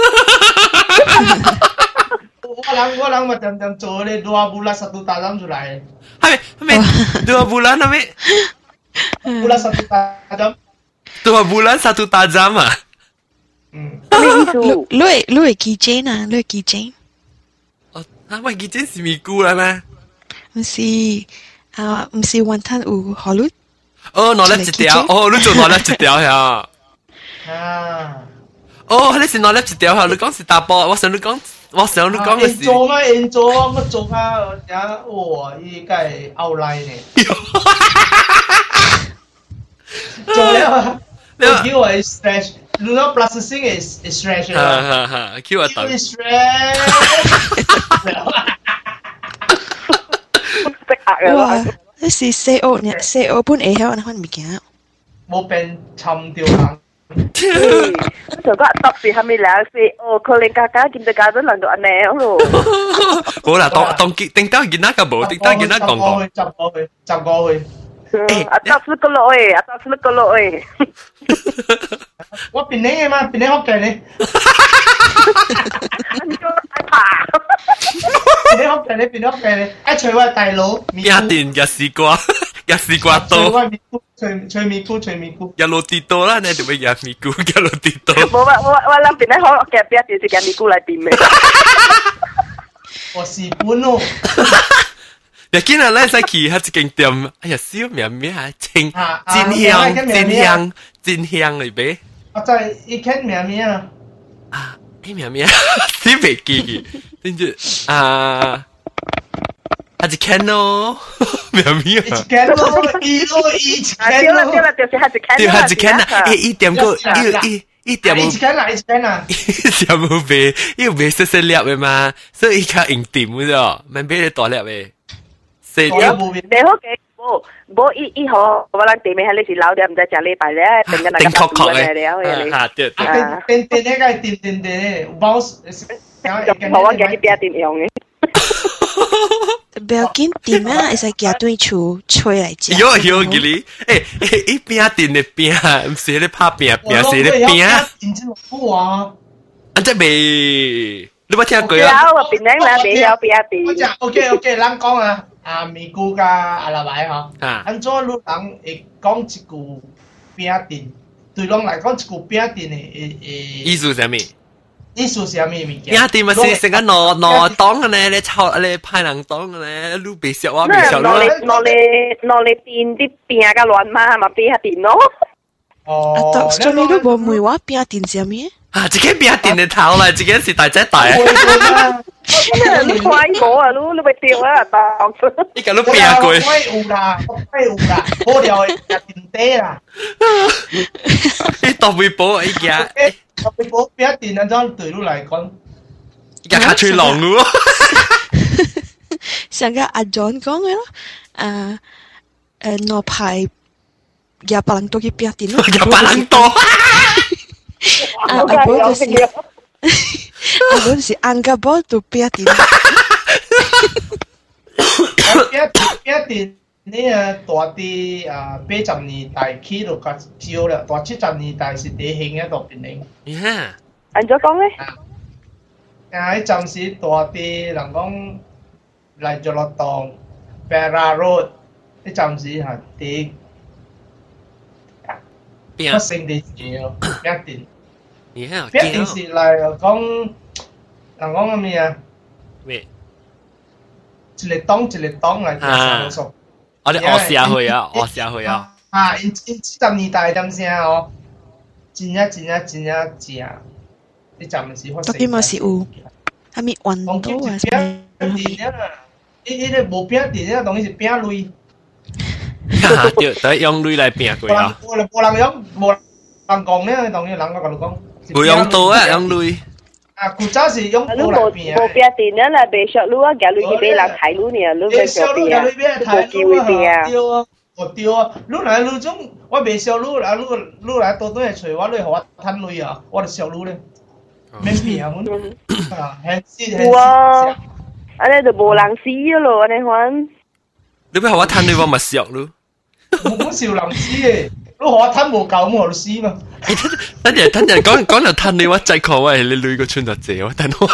我諗我諗咪點點做咧，dua bulan satu tajam 出嚟。 係咪？係咪 dua bulan 係咪 ？bulan satu tajam。 dua bulan satu tajam 啊？ 嗯， 你你你係記者啊？你係記者？ 哦，啊，喂，記者是咪姑啦咩？ 唔是啊，唔是雲吞有河律。 哦，攞粒一條，哦，你做攞粒一條呀？ 啊， 哦，你是攞粒一條呀？你講是大波，我想你講，我想你講嘅是。 做咩？現做我做下，呀，哇，依家係 outline 呢。做咧，你叫我 stretch。You know, plasticine is is stretch. 哈哈哈 ，Q 啊等。 stretch。 哇！你是四歐呢？四歐本會曉你看物件。 冇變沉掉啦。 我就講特別係咪兩四歐？可能家家見到家都能到安尼咯。 好啦，當當見定到見哪個冇，定到見哪講講。 執過去，執過去。 阿達斯個落誒，阿達斯個落誒。 我邊領嘅嘛，邊領學嘅你。 你做太怕。 邊領學嘅你，邊領學嘅你。一除我大佬。 一定嘅絲瓜，嘅絲瓜多。 除我咪菇，除除咪菇，除咪菇。 一路跌到啦，你做咩嘅咪菇？一路跌到。 冇啊，我我諗邊領學嘅邊一定是嘅咪菇嚟變嘅。 我是本咯。 又見啊，咧使去下一間店，哎呀，小命命啊，清真香，真香，真香嚟唄。 我在一看命命啊。 啊，哎命命，你未記嘅，跟住啊，啊一看咯，命命啊。 一看咯，一咯一看咯。 對啦對啦，就是下一看。 對，下一看啊，一一點個一一。一點冇，一間啦，一間啦， 一點冇賣，因為賣細細粒嘅嘛，所以較用掂嘅啫，唔俾你大粒嘅。 你好嘅，冇冇一一號，我諗店面係你是老店，唔使食禮拜咧，定緊定確確嘅， 啊對對， 定定呢個係定定定，包好我嘅邊店用嘅。 不要緊點啊，會使夾對厝吹嚟食。 有有嘅你，誒誒，一邊店嘅邊，唔是你拍邊邊，是你邊。 點知冇啊？ 啊，即係你冇聽過啊？有啊，邊靚啦，邊有邊店。 我就 OK OK，咱講啊。啊，咪姑加阿拉伯嗬，安怎你人會講一句餅店？對人來講，一句餅店嘅誒意思係咩？ 意思係咩物件？ 餅店咪是成個攞攞檔嘅咧，你炒你派人檔嘅咧，你別食話別食咯。 攞嚟攞嚟攞嚟店啲餅嘅亂碼嘛，餅店咯。 哦， 做咩都冇梅話餅店係咩？ 啊，一個變電的頭啦，一個是大隻大。 你快我啊，你你咪掉啊，當。 你咁都變過。 我有啦，我有啦，我掉嘅電地啦。 你當微波哎呀！ 微波變電啊，咁對你嚟講， 而家下吹浪咯。 上個阿 John 講嘅咯，誒誒，攞牌廿八人多嘅變電咯。 廿八人多。 啊，阿哥就是，阿哥就是安個波都變電。 變變電呢個大啲啊，八十年代起就較少啦，大七十年代是第興一度變電。 呀， 按咗講咧？ 啊，喺暫時大啲人講嚟咗落檔 Barra Road， 啲暫時係啲變發生啲事咯，變電。 你看， 一定是嚟講，人講咩啊？ 咩？ 一個檔一個檔嚟做手術。 我哋學社會啊，學社會啊。 啊，因因七十年代點先哦？真啊真啊真啊正！你暫時發生。 嗰邊咪是有，係咪運到啊？ 變電啊！呢呢啲冇變電啊，當然是變鐳。 哈，對，對，用鐳嚟變過啊。 冇人冇人用冇人講咧，當然人個講講。 冇用刀啊，用鐳。 啊，古早是用刀嚟變啊。冇變電啊，嗱，別削鐳啊，假鐳去俾人睇鐳呢，鐳俾削變啊，冇機會變啊。 丟啊，我丟啊，鐳嚟鐳種，我未削鐳，啊鐳鐳嚟多多係除我，你學我吞鐳啊，我就削鐳咧，免變啊，我啊，係是係。 哇，安尼就冇人死咗咯，安尼款。 你俾學我吞鐳，我咪削咯。 冇講笑人死嘅。你學我吞無夠，咁我就死嘛。 等陣等陣講講到吞你，我真確喂，你女個村就謝我，等我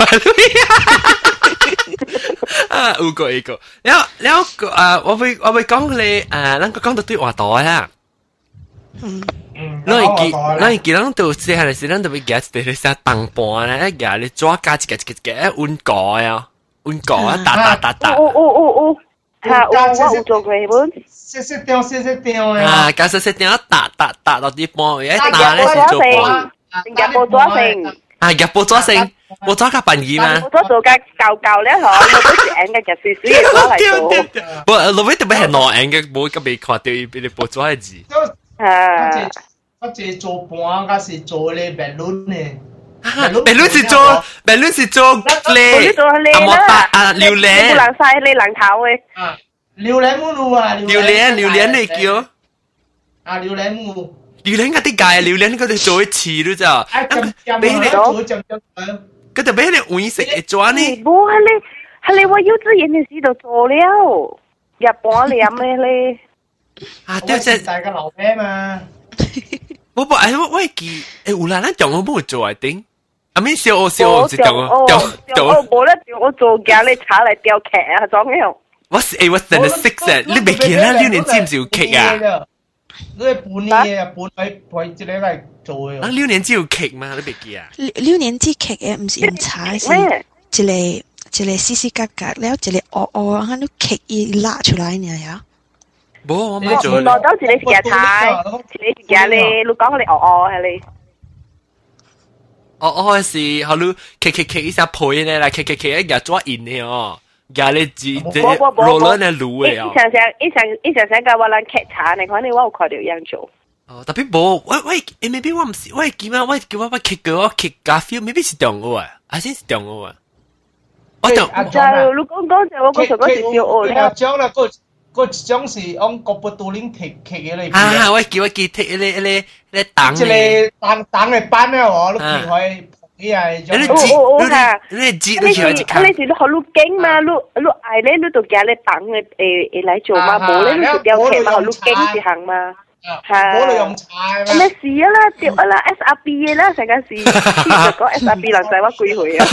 啊，有個一個，แล้วแล้ว啊，我會我會講你啊，咱個講到對話袋啦。 嗯嗯。 咱會記，咱會記，咱到時係時，咱就會記一啲些當盤咧，一夾你抓加一個一個一個溫果啊，溫果啊，打打打打。 哦哦哦哦。嚇！我我有做過本， 識識掉識識掉嘅。 啊，假設識掉打打打到啲波，一打咧是做波。 新加坡抓成。 啊，入波抓成，波抓加笨耳嘛。 波抓做嘅舊舊咧，嗬，我都是硬嘅夾少少嘅抓嚟做。 不，老尾特別係內硬嘅，冇咁未看到俾你波抓嘅字。 啊！我係做盤，我是做咧白輪嘅。 白輪是做，白輪是做咧，阿莫達啊，榴蓮。 不能晒你兩頭嘅。 啊，榴蓮冇路啊， 榴蓮榴蓮你叫。 啊，榴蓮冇。 榴蓮嗰啲界，榴蓮嗰啲做一次都咋？俾你做，嗰就俾你換食嘅做呢？ 冇係你係你話幼稚園嘅時就做了，日半年嘅咧。 啊，對即係大家老咩嘛？ 我不哎，我我記誒，有啦，咱中學冇做啊頂。阿咪小學小學是中學，中中學冇咧，我做嘅你查嚟釣劇啊，咁樣。 我是誒，我真係識嘅，你未記啦？六年知唔知有劇啊？ 你半年啊，半年陪住你嚟做嘅。 啊，六年知有劇嘛？你未記啊？ 六六年知劇嘅唔是用查，是一個一個絲絲格格，然後一個哦哦，喺度劇一拉出來呢呀。 冇，我冇做。 我當時你時日睇，你時日你你講你哦哦係你。 哦哦是，好嚕，劇劇劇一下配呢啦，劇劇劇一日抓贏嘅哦。家你自即羅倫嘅滷嘅啊！ 一常常一常一常常教我哋劇茶，你看你我有看到樣做。 哦，特別冇，喂喂，誒，maybe 我唔是，喂，叫咩？喂，叫我我劇嘅我劇家 feel，maybe 是中學啊，還是是中學啊？我中。 就你講講就我嗰時嗰時小學咧。 獎啦，嗰嗰獎是按國寶杜林劇劇嘅嚟。 啊，我叫我記睇你你你黨嘅。即係黨黨嘅班咧，我都見佢。你係你哦哦哦嚇！ 你係知你係你係你係學錄經嘛？錄錄愛咧，你就叫你黨嘅誒誒嚟做嘛？冇咧，你就調劇嘛？學錄經是行嘛？ 係。冇你用柴嘛？ 咩事啊啦？掉啊啦 ！S R B 嘅啦，成件事。其實講 S R B 能使我幾回啊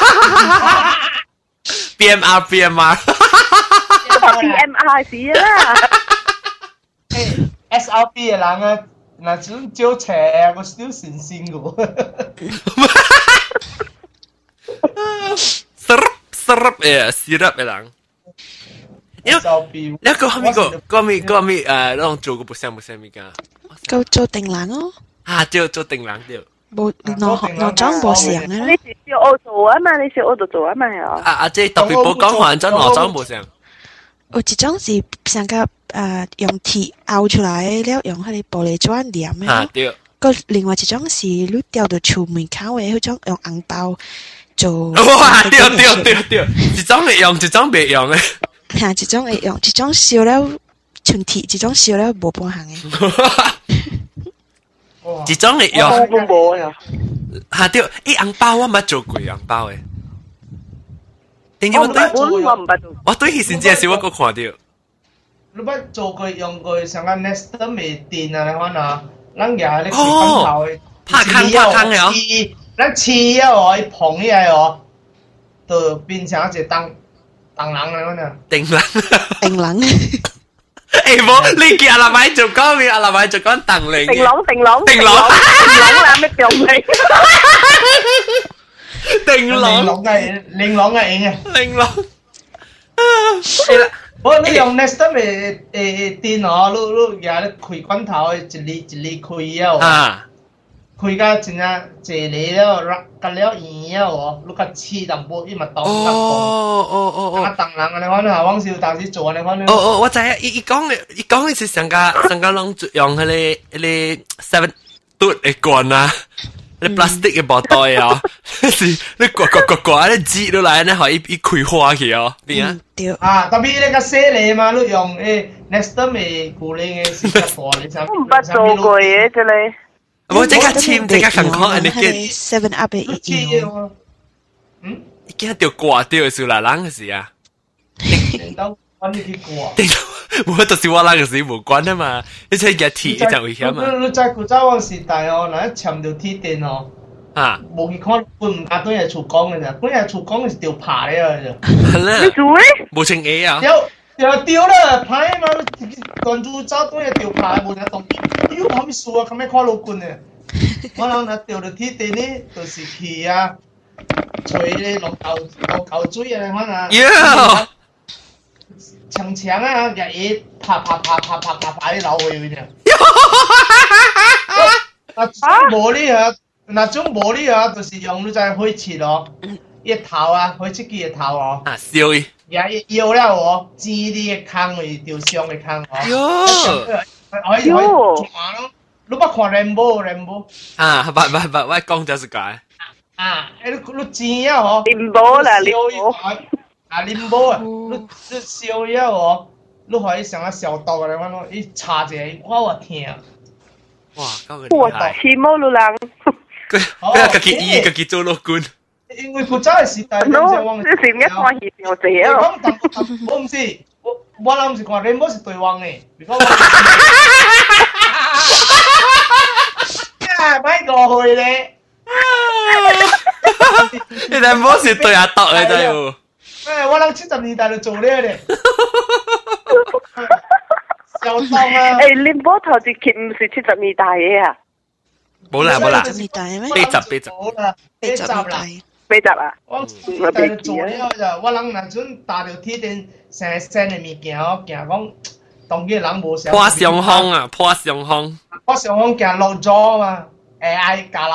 ？B M R B M R。 B M R 是啦。 S R B 嘅人啊！嗱，種招邪，我少善善嘅喎。 syrup syrup 誒 syrup 嘅人。一一個後面個個面個面誒，讓做個不相不相咪㗎。 個做定人咯。 啊，做做定人對。 冇攞攞裝冇成啊！ 你是小學做啊嘛？你小學度做啊嘛係啊？ 啊啊！即係特別冇講話真攞裝冇成。 有一種是成個誒用鐵拗出來，แล้ว用佢哋玻璃磚黏嘅。 啊對。 個另外一種是你掉到厝門口嘅，嗰種用銀包做。 哇！對對對對，一種會用，一種未用嘅。 嚇，一種會用，一種燒了像鐵，一種燒了冇半行嘅。 一種會用。 冇啊！ 嚇對，誒銀包我冇做過銀包嘅。定我對我唔捌做。 我對佢先至係我個看到。 你捌做過用過上個 Nest 未電啊？你看啊，咱嘢你開關頭嘅， 拍坑拍坑嘅哦。 咱黐啊哦，一碰起來哦，就變成一隻當當人嚟嗰啲。 定人。 定人。 誒冇，你叫阿立買做講咩？阿立買做講當人嘅。 定籠定籠。定籠。 定籠啦，咩用你？ 定籠嘅，玲瓏嘅影嘅， 玲瓏。 我你用 Nest 嘅誒電腦，你你而家開關頭一粒一粒開啊！啊，開到真啊一粒了，隔了圓啊！哦，你個刺淡薄，伊嘛當當。 哦哦哦哦。 啊，當人啊！你看啊，往時當時做啊！你看。 哦哦，我知啊！伊伊講嘅，伊講嘅是上家上家攏用迄個迄個 seven 嘟嘅罐啊。你 plastic 嘅包袋啊，是你刮刮刮刮，你擠落來，你可以一開花去哦，邊啊？ 對啊，特別你個犀利嘛，你用誒 Nest 嘅固定嘅新加坡，你知唔知？ 我唔捌做過嘅，真係。 我即刻簽，即刻健康，你見 Seven Up 嘅一樣。 嗯， 你見掉掛掉嘅時候，嗱啷嘅事啊？ 電刀揾你去掛。 電刀，我就是我啷嘅事無關啊嘛，你睇日鐵一陣危險嘛。 你在古早個時代哦，嗱一簽到鐵電哦。啊！冇去看，佢唔壓到人廚工嘅咋，嗰人廚工係掉扒嚟嘅咋。 你做咩？ 冇情嘢啊！ 掉掉掉啦，排嘛，關注走都係掉扒，冇人動。妖咁數啊，咁樣看老官嘅。我諗嗱掉到鐵電呢，就是去啊，吹咧落頭落頭水啊，你看啊。 呀！ 長長啊，日嘢啪啪啪啪啪啪啪啲流去嘅啫。嗱，冇呢下。那種無呢啊，就是用你在開切咯，一頭啊，開切機嘅頭哦。 啊，燒伊。 也要了哦，煎啲嘅坑去條上嘅坑哦。 喲。 可以可以咯。你不看 Rambo，Rambo。 啊，不不不，我講就是解。 啊，你你煎啊嗬。 林波啦，林波。 啊，林波啊，你你燒嘢哦，你可以上下小刀嘅，我講一插住，我我聽。 哇，咁厲害。 黐毛路人。 佢佢自己醫自己做老官， 因為古早嘅時代， 你是咩關係我知啊？ 我唔知，我我諗是講你冇是對王嘅，啊，咪過去咧， 你哋冇是對阿德嚟啫喎， 誒，我諗七十年代就做呢咧，小當啊， 誒，你冇頭先揭唔是七十年代嘅啊？ 冇啦冇啦，八集八集， 八集啦， 八集啊！ 我我哋做了就我諗嗱陣打到鐵電成身嘅物件，我驚講當嘅人冇上。 破上空啊！破上空。 破上空驚落咗嘛？誒嗌架啦！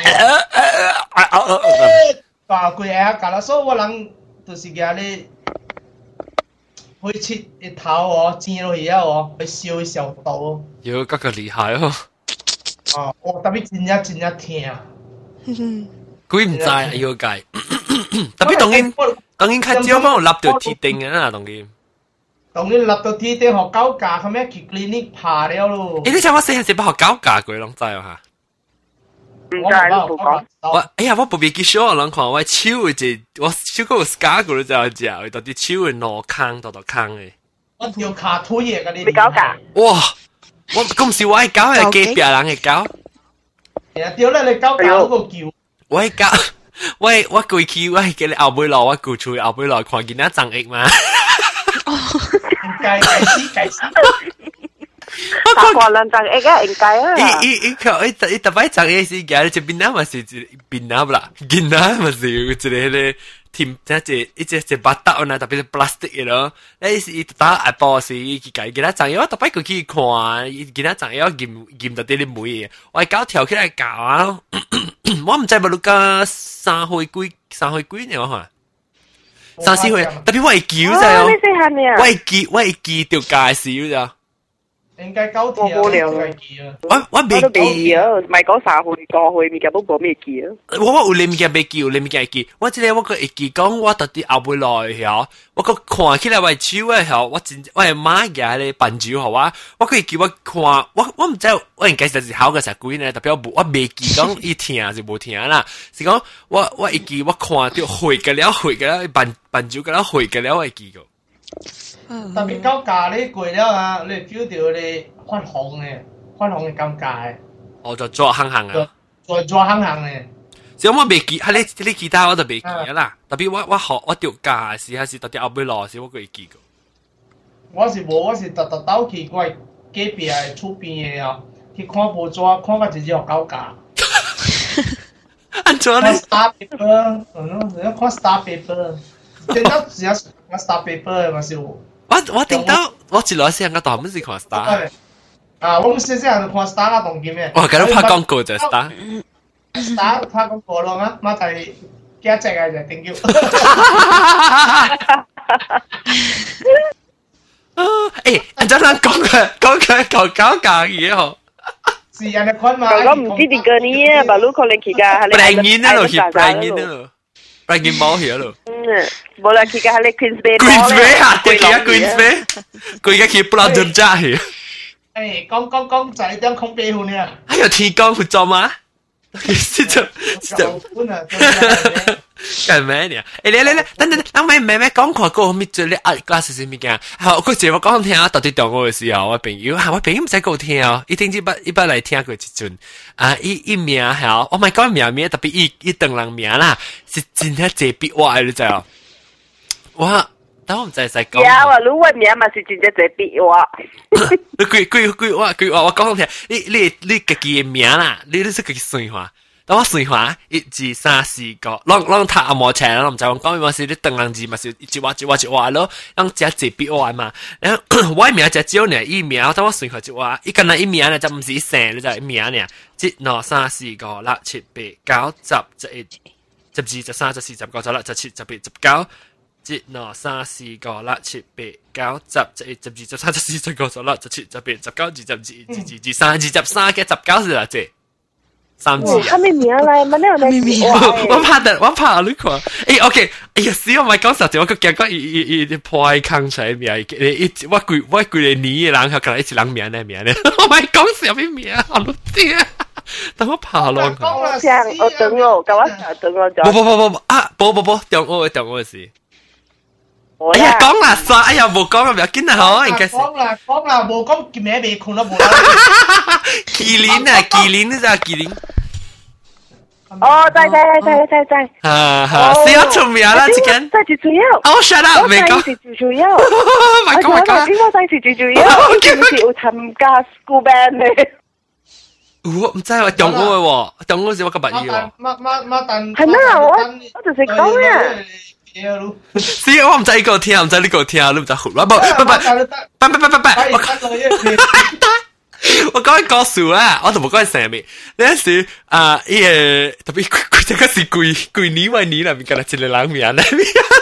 話佢嗌架啦，所以我諗就是叫你去切一頭哦，煎落去啊哦，去燒小刀。 喲，嗰個厲害哦！ 哦，我特別真一真一聽。 佢唔知啊，要計。特別當然當然較少幫我立到鐵定嘅啦，當然。 當然立到鐵定學高價，咁樣去 clinic 爬了咯。 誒，你知我細漢時幫學高價佢攏知啊嚇。 唔知都冇講。 我哎呀，我不別記少，我人看我手嘅一，我手個有 scar 個，你知唔知啊？到啲手嘅腦坑，到到坑嘅。 我條卡腿嘅嗰啲。 你高價？ 哇！我咁是我係狗係隔壁人嘅狗。 係啊，屌咧！你狗搞嗰個叫。 我係狗，我係我過去我係叫你後背落，我過去後背落看見一陣翼嘛。 計計死計死！ 我大個人長一個應該啊。 伊伊伊佢伊伊特別長嘢是嘅，只邊那嘛是邊那啦，邊那嘛是有一個咧。添即係一隻隻巴達啊，特別係 plastic 嘅咯。你是打下波時，佢計其他長嘢，我特別佢去看，其他長嘢我驗驗到啲啲妹嘅，我係搞跳起來搞啊！我唔知冇錄個三歲幾三歲幾呢？我嚇三四歲，特別我係叫咋哦，我係叫我係叫條介紹咋。 應該九條啊！ 我我未記啊，唔係講三歲過歲，咪叫都冇咩記啊。 我我有你物件未記，有你物件會記。我即個我個會記講，我到底後尾來曉，我個看起來我手誒曉，我真我係買嘅咧笨手好啊。我可以記我看，我我唔知我應該就是考個十幾呢，特別我我未記講伊聽是無聽啦，是講我我會記我看到會嘅了，會嘅了，笨笨手嘅了，會嘅了，我會記個。 特別搞咖喱貴了啊！你 feel 到你發紅嘅，發紅嘅尷尬嘅。 我就做行行啊， 做做行行嘅。 所以我未記，係你你其他我就未記啦。特別我我學我條架時係是特啲後尾落時我會記個。 我是無，我是特特兜去我隔壁嘅厝邊嘅啊，去看報紙，看個直接學搞架。 安怎咧 ？Star paper，嗯，人家看 Star paper， 真係只係看 Star paper 嘛是有。 我我聽到我一來聲，我當唔是看 Star。 啊，我們細細就看 Star 嗰檔叫咩？ 我喺度拍廣告就 Star。Star 拍廣告咯，啊， 乜係幾隻嘅就定叫。 誒，安怎樣講嘅講嘅講搞假嘢嗬？ 是人哋看嘛。 我唔知點解呢，馬路可能佢嘅係你。Brangin 啊，係 Brangin 啊。Brangin 冇去咯。 嗯，冇啦，佢嘅係你 Queens Bay。 Queens Bay 啊，對嘅 Queens Bay，佢而家去布拉頓揸去。 誒，講講講就係張空啤款呢？ 還有提供會做嗎？是就就本啊， 幹咩呢？誒，你你你，等等，等咩咩咩講看過咩做咧？啊，嗰時是咩嘅？好，佢節目講聽啊，到底中午嘅時候，我朋友，我朋友唔使講聽哦，一定一百一百來聽過一陣。啊，一一名好，我咪講名名，特別一一等人名啦，是真係這筆我你知哦。我，但我唔知使講。 呀，我如果名嘛是真係這筆我。 你句句句我句我我講聽，你你你自己嘅名啦，你你識自己算下。等我算下，一二三四個，啷啷塔阿冇請，我唔知我講咩事，你等人字咪是一話一話一話咯，啷只字筆話嘛，然後我名就只有呢一名，等我算下一話，一個人一名呢就唔是一成，你就一名呢，一二三四個六七八九十十一十二十三十四十五十六十七十八十九，一二三四個六七八九十十一十二十三十四十五十六十七十八十九二十二二二二三二十三嘅十九是啦，即。三字啊！咩名嚟？乜呢？ 咩名？我怕的，我怕你看。誒 ，OK， 哎呀，死我咪講實際，我個驚講伊伊伊破開坑出嚟名，一我規我規個年嘅人，佢可能一人名咧名咧，我咪講實咩名，我都知啊。等我爬落去。 我等我，咁我等我就。 不不不不啊！不不不，中午嘅中午嘅事。哎呀，講啦，算，哎呀，冇講啦，唔要緊啦，嗬，應該是。 講啦，講啦，冇講叫咩未困都冇啦。 麒麟啊，麒麟你知啊，麒麟。 哦，在在在在在。 啊哈，是要出名啦，之前。 在最主要。 哦 ，shut up，未講。 在最主要。 咪講咪講。 我在最主要，我是有參加 school band 嘅。 我唔知喎，中午嘅喎，中午時我個朋友。 乜乜乜但。 係咩？我我就是講啊。 是我唔知呢個聽，唔知呢個聽，你唔知好啦，不不不不不不不不，我我講個數啊，我同冇講成面，呢一時啊，依個特別佢佢嗰時攰攰年為年啦，咪今日一個人面啦，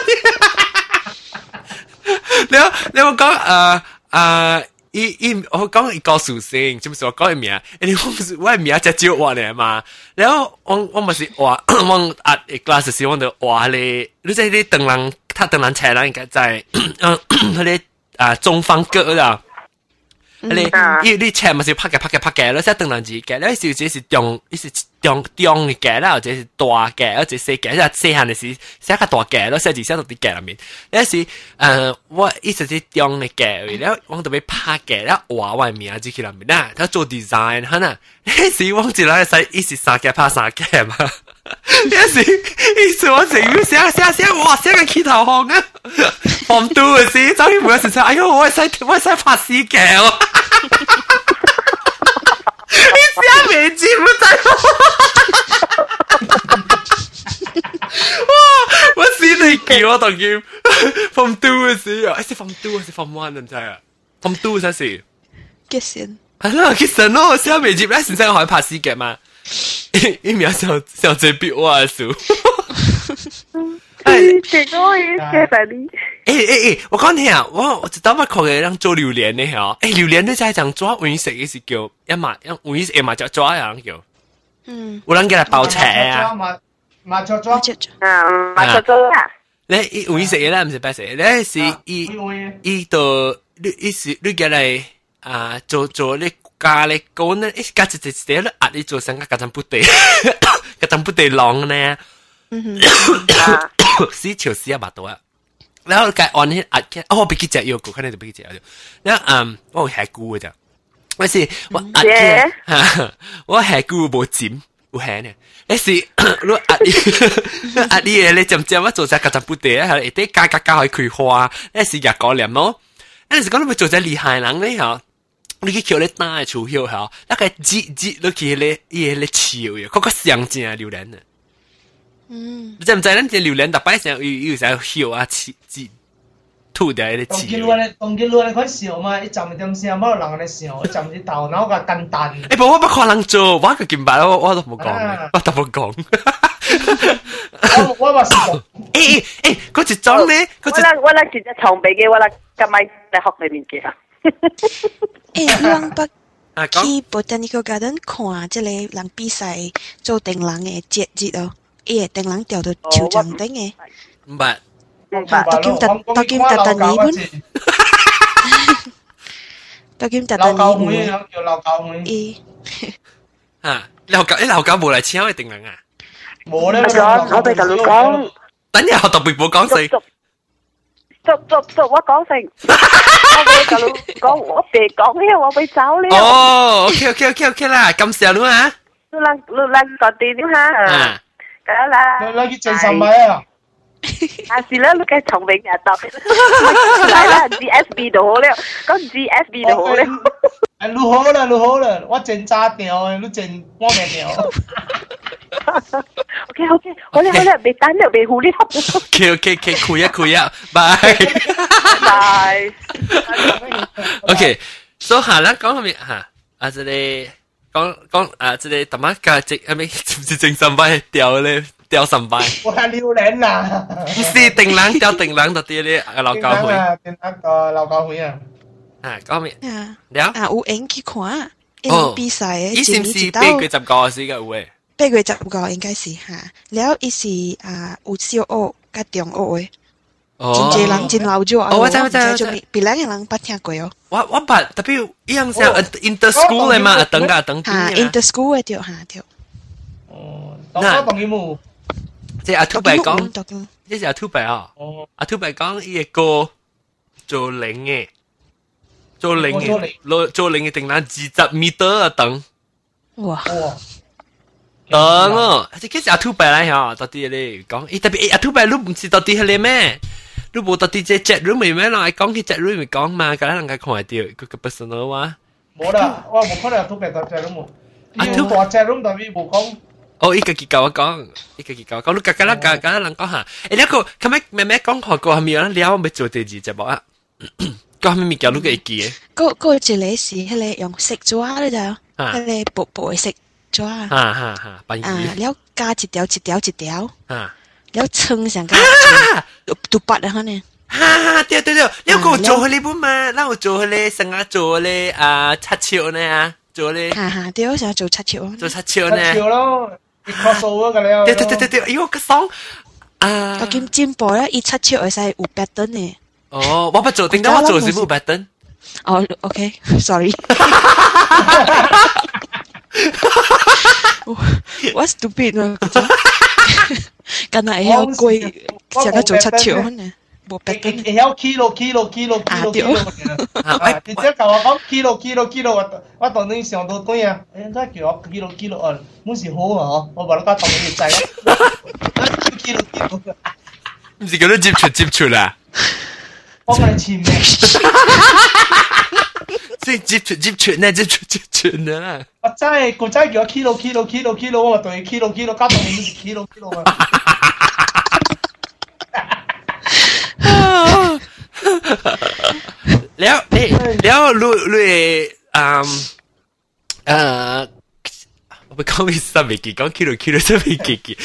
你有你有冇講誒誒？伊伊我講一個數先，即係我講一名，因為我我名就只話嚟嘛。然後我我咪是話，我啊 class 時我就話你，你即係啲等人，他等人車人應該在嗯嗰啲啊中方角啦。你你你車咪是拍嘅拍嘅拍嘅，你即係等人字嘅，你小姐是中，你是中中嘅啦，或者是大嘅，或者細嘅，即係細漢嘅時寫個大嘅，咯，寫字寫到啲嘅入面。有時誒，我意思係中嘅嘅，然後我特別拍嘅，然後畫外面啊之類入面啦，佢做 design 嚇呐，有時我知啦，使意思三嘅拍三嘅嘛。有時意思我成日寫寫寫，哇寫個氣頭紅啊！放到嘅時，走去每一時哎呦，我係使我係使拍死嘅喎。 嘢知唔知？哇！我死你叫我當叫 Form Two 嘅時候，誒是 Form Two 還是 Form One 唔知啊 ？Form Two 才是。 結線。 係啦，結線咯，小未接咧，先生我係拍死嘅嘛。一秒小小嘴比我數。 哎，這個謝謝你。 誒誒誒，我講你啊，我我知道我學嘅人做榴蓮嘅嗬，誒榴蓮你真係講抓揾食嘅是叫一麻，用揾食麻雀抓樣叫。嗯。有人叫佢爆車啊。 麻雀抓。 啊，麻雀抓啊。 你揾食嘅咧唔是白食，你是伊伊度你伊是你叫嚟啊做做你咖喱糕呢，一加一一啲咧壓你做成個嗰陣不地，嗰陣不地浪呢。嗯哼。死潮死啊麻到啊！然後佢按呢壓嘅，哦，我俾佢隻腰骨，可能就俾佢隻腰。然後嗯，我係估嘅咋，我是我壓嘅，我係估冇尖，有係呢。你是你壓你壓你嘢，你漸漸我做隻嗰陣不地啊，係啲加加加可以開花，你是日過年咯。你是講你咪做隻厲害人咧嚇，你去叫你打嘅處曉嚇，那個節節都叫你嘢你潮嘅，嗰個上正榴蓮啊！嗯，你知唔知咱隻榴蓮特擺成有有時候笑啊，刺刺吐掉啲刺。 當見我咧，當見我咧，佢笑嘛，一陣點聲，冇人咧笑，一陣啲頭腦個笨笨。 誒，不過我不可能做，我個見白我我都冇講，我都冇講。 我我話是講， 誒誒誒，嗰隻裝咧， 我啦我啦直接籌備嘅，我啦今晚大學裏面嘅。 誒，兩百去 Botanical Garden 看即個人比賽做電人嘅節節哦。伊個電人掉到球場頂嘅， 唔捌， 唔捌。到今特到今特特呢本，到今特特呢本， 叫老教會。 伊， 啊，老教，你老教冇嚟請我電人啊？ 冇咧， 我哋同你講， 等日學特別冇講死。 做做做，我講成，我俾同你講，我別講咧，我俾走咧。 哦 ，OK OK OK OK 啦，咁時候咯啊。 你諗你諗個點哈？咁啦， 你攞去正十米啊！ 啊是啦，你嘅聰明人答，嚟啦 ，G S B 就好了，咁 G S B 就好了。 誒，錄好啦，錄好啦，我正炸掉嘅，你正我未掉。 OK OK，好啦好啦，別等了，別胡了。 OK OK OK，คุย啊คุย啊，拜拜。 OK，所以下啦講下面嚇，啊這裡。講講啊！即係特乜價值係咪唔是正三百掉咧掉三百？ 我係榴蓮啊！ 唔是定冷掉定冷嗰啲咧啊！老教會啊，定冷個老教會啊！ 啊，講咩？ 啊， 了啊，有影去看，因比賽嘅， 伊是唔是八月十個時嘅有誒？ 八月十個應該是嚇，了伊是啊有小學甲中學嘅。真濟人真老咗啊！ 我知我知我知， 別人嘅人捌聽過哦。 我我捌，特別一樣像 inter school 嘅嘛，等噶等。 嚇 inter school 嘅條嚇條。 哦，那當然冇。 即係阿兔伯講，呢係阿兔伯啊。阿兔伯講呢個做零嘅，做零嘅，攞做零嘅定難二十米多啊等。 哇！ 等哦，即係阿兔伯嚟嚇，到底咧講，誒特別阿兔伯你唔知到底係你咩？你冇到啲只 chat room 咪咩啦？講起 chat room 咪講嘛，梗係能夠看到佢個 personal 話。 冇啦，我冇可能有 topic 到 chat room。啊 topic chat room 代表冇講。 哦，依個結構我講，依個結構講，你梗係啦，梗係能講下。誒，呢個咁樣咩咩講學過係咪有人了？咪做第二節目啊？講咩咪叫你個記嘅？ 嗰嗰一個是迄個用色抓咧就，迄個薄薄嘅色抓。 哈哈哈，啊， 了加一條一條一條。 啊。 了稱上個杜八啊，可能。 哈，對對對，你個做佢呢本嘛，那我做佢咧，成日做咧啊七triệu呢啊，做咧。 哈哈，對，我想做七triệu。 做七triệu呢。 七triệu咯，一棵樹嗰個了。 對對對對對，喲個爽啊！ 我見進步咧，一七triệu會使有八噸嘅。 哦，我不做，點解我做是冇八噸？ 哦 ，OK，sorry。我 stupid 啊！咁係要貴，成日做七triệu呢，冇八噸。 係要 kilo kilo kilo kilo kilo。啊，你只教我講 kilo kilo kilo，我我當你上到對啊，誒，真係叫我 kilo kilo 啊，冇事好啊，我話你家當你仔啊 ，kilo kilo。 唔是叫你接出接出啦？ 我係前面。 即接出接出呢，接出接出呢。 我真係我真係叫 kilo kilo kilo kilo， 我對 kilo kilo 加到你都是 kilo kilo 啊。 แล้วนี่แล้วรู้รู้อืมเอ่อ我不講咩三味記，講 kilo kilo 三味記記。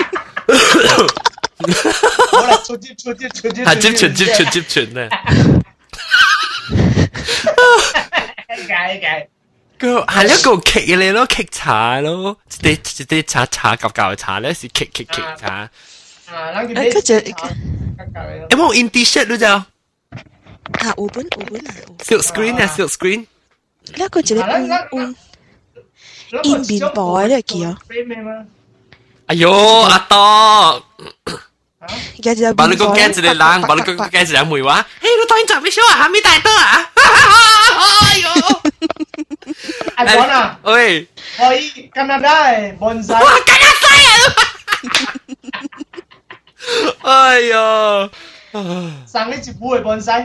好啦，出接出接出接， 係接出接出接出呢。 解解。 個係一個劇嘅咧咯，劇茶咯，一啲一啲茶茶夾夾茶咧是劇劇劇茶。 啊，嗱佢哋只有冇 indie shit 咯就？啊， 有本有本啊。 silk screen 啊 ，silk screen。 呢個就係按按印面部嘅呢個叫。 哎呦，阿多。 把你個鏡子嚟冷，把你個鏡子嚟梅話，嘿，你當然做咩 show 啊？還沒大多啊！哎呦！ 阿講啊， 喂， 我以加拿大嘅盆栽， 哇，加拿大啊！哎呀， 生呢隻股嘅盆栽，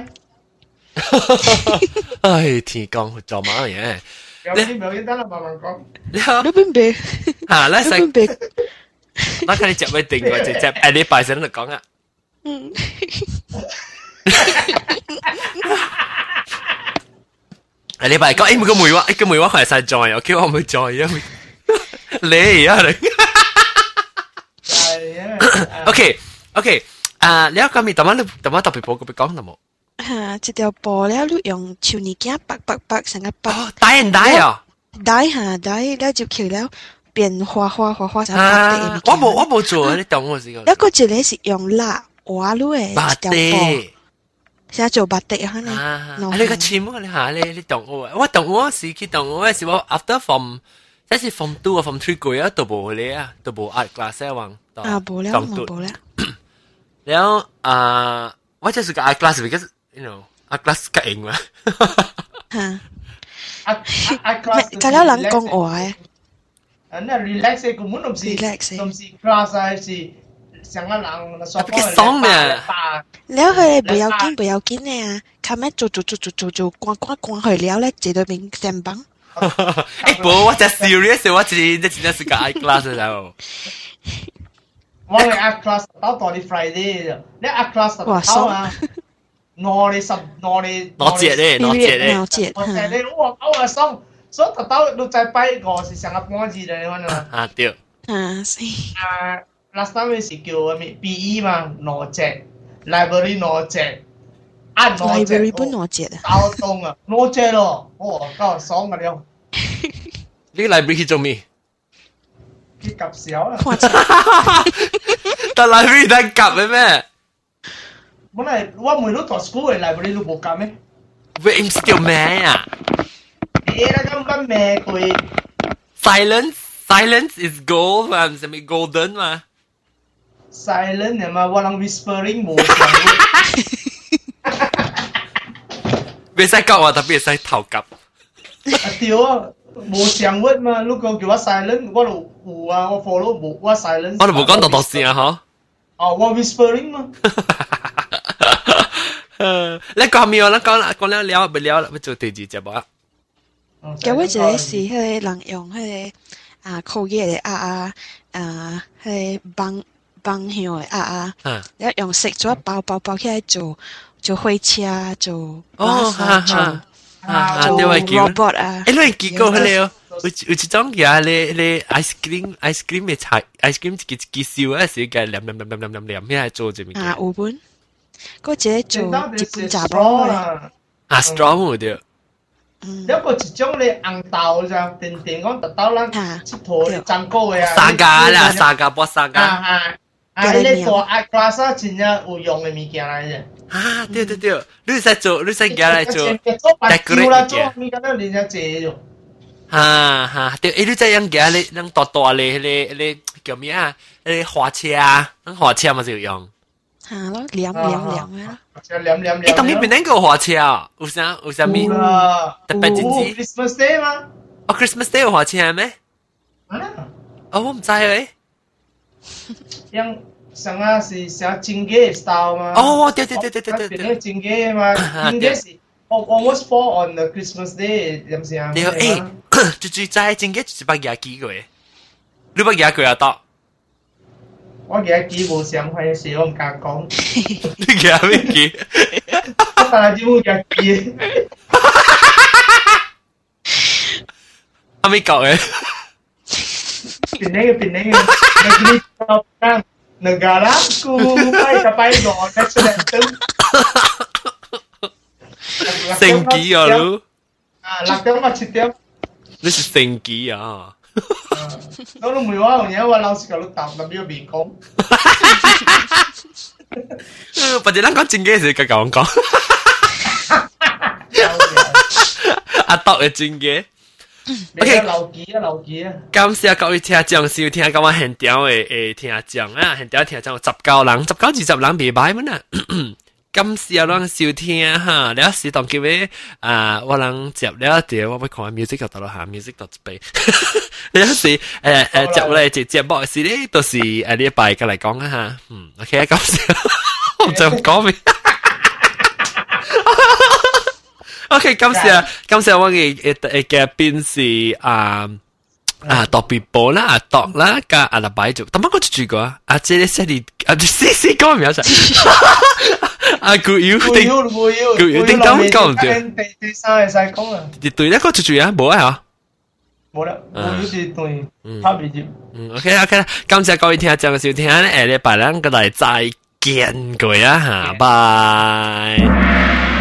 唉，天公做乜嘢？ 有啲冇嘢得啦，慢慢講。 你好， 你邊邊？ 嚇，你邊邊？ 我睇你接咪定個直接，誒你拜神喺度講啊。 嗯。 誒你拜講，誒每個梅話，誒個梅話係晒在，我叫我唔會在啊。你啊你。 係啊。 OK OK，啊你講咪點樣？點樣特別報個別講得冇？ 嚇，一條布咧，你用手泥夾拔拔拔成個拔。 哦，帶唔帶啊？ 帶嚇帶，แล้ว就橋了。變花花花花成啊！我冇我冇做，你懂我試過。 一個字你是用蠟畫咯誒， 白地， 成日做白地嚇你。 啊！你個錢我你下你你懂我，我懂我時佢懂我嘅時我 after from 即係 from two 啊 from three 過啊，都冇你啊，都冇 art class 啊，橫啊冇了冇冇了。 然後啊，我就是個 art class because you know art class 嘅型嘛。 嚇。 art class。 咁有人講話誒。 啊，那 relax 嘅，根本都唔是，都唔是 class 啊，是成個人所講嘅爽咩？ แล้ว佢哋不要緊不要緊嘅啊，佢咩做做做做做做關關關去了咧，這對面成班。 誒，冇，我真 serious，我真真真係個 art class 就。 我係 art class 到到你 Friday，你 art class 到啊，我哋十我哋我節咧，我節咧， 我節， 我節咧，我我係爽。所以特到六仔拜我是成個半字嚟㗎嘛。 啊對。 啊是。 啊 ，last time 是叫咩 P E 嘛，攞隻 library 攞隻，啊攞隻。 library 本攞隻啊。 搞動啊，攞隻咯，哦，夠爽㗎了。 你 library 去做咩？ 去夾小啦。 但 library 得夾嘅咩？ 本來我每日讀 school 嘅 library 都冇夾咩？ 喂，唔是叫咩啊？Silence, silence is gold 嘛，唔係咪 golden 嘛 ？Silent 係嘛，我諗 whispering 冇上。 別使夾啊，特別使頭夾。 對啊，冇上 word 嘛，如果叫我 silent，我就有啊，我 follow 冇我 silence。 我就冇講讀讀聲啊，嗬。 哦，我 whispering 嘛。 你講咪我，你講講了了，唔了，要做第二節目啊。 有嗰陣時，佢哋能用佢哋啊靠嘢嚟壓啊啊，佢哋幫幫向嚟壓啊，然後用食咗一包包包起來做做火車做哦，哈哈， 做 robot 啊。 誒，你見過佢哋哦？有有一種嘢，你你 ice cream ice cream 嘅菜 ice cream 一一支燒啊，時嘅黏黏黏黏黏黏黏，咩做做咩？ 啊，有本嗰陣做一本雜包啊 straw 冇掉。 一個一種你硬豆就定定講特豆啦，切頭增高嘅啊。 沙家啦，沙家波沙家。 啊啊！啊，你做 art class 啊，真係有用嘅物件嚟嘅。 啊，對對對，你使做，你使夾嚟做 decorate 啦，做咩咁樣人家借咗？ 哈哈，對，誒，你再樣夾你，能大大咧，你你叫咩啊？你滑車啊，能滑車嘛就用。 嚇咯，涼涼涼嘅。 就涼涼涼。 誒，當面邊能夠滑車啊？有啥有啥咪？特別節日 Christmas Day 嘛？ 哦 ，Christmas Day 有滑車咩？ 啊？ 哦，我唔知誒。 樣上啊是像金雞 style 嘛？ 哦，對對對對對對對。 金雞嘛，金雞是 almost fall on the Christmas Day， 點先啊？ 你好，誒，最最在正嘅就是百廿幾個嘅，你百廿個又得？ 我廿幾冇想開事，我唔敢講。 你廿咩幾？ 我但係只冇廿幾。 阿咪講嘅。 Pineng pineng negeri Topang negaraku baik sampai dong accident. Sengki ya lu. Ah, lakang macam tiap. Ini是sengki啊。 都都唔會話，然後我老師教你答，特別面講。 或者咱講正嘅時，佢講講。阿德嘅正嘅。 OK， 留記啊，留記啊！ 感謝各位聽眾收聽，咁我現場嘅誒聽眾啊，現場聽眾有十九人，十九二十人未歹乜啊！感謝咱收聽哈，了時當叫咩啊？我能接了一條，我要看 music 就到啦嚇 ，music 到一杯。了時誒誒接嚟節節目時咧，到時誒呢一拜嘅嚟講啊嚇，嗯 ，OK 感謝，我唔知講咩。OK， 感謝感謝我嘅誒誒嘅邊是啊啊特別寶啦，阿度啦，加阿拉擺做，點解我住過啊？阿姐咧寫啲阿寫寫講唔有實，阿古妖定古妖定咁講唔對， 第第三係晒講啊！ 你對咧個住住啊冇啊嚇？ 冇啦，古妖是對，差別啲。 嗯 ，OK OK 啦，感謝各位聽眾嘅收聽咧，誒，禮拜兩個嚟再見佢啊嚇，拜。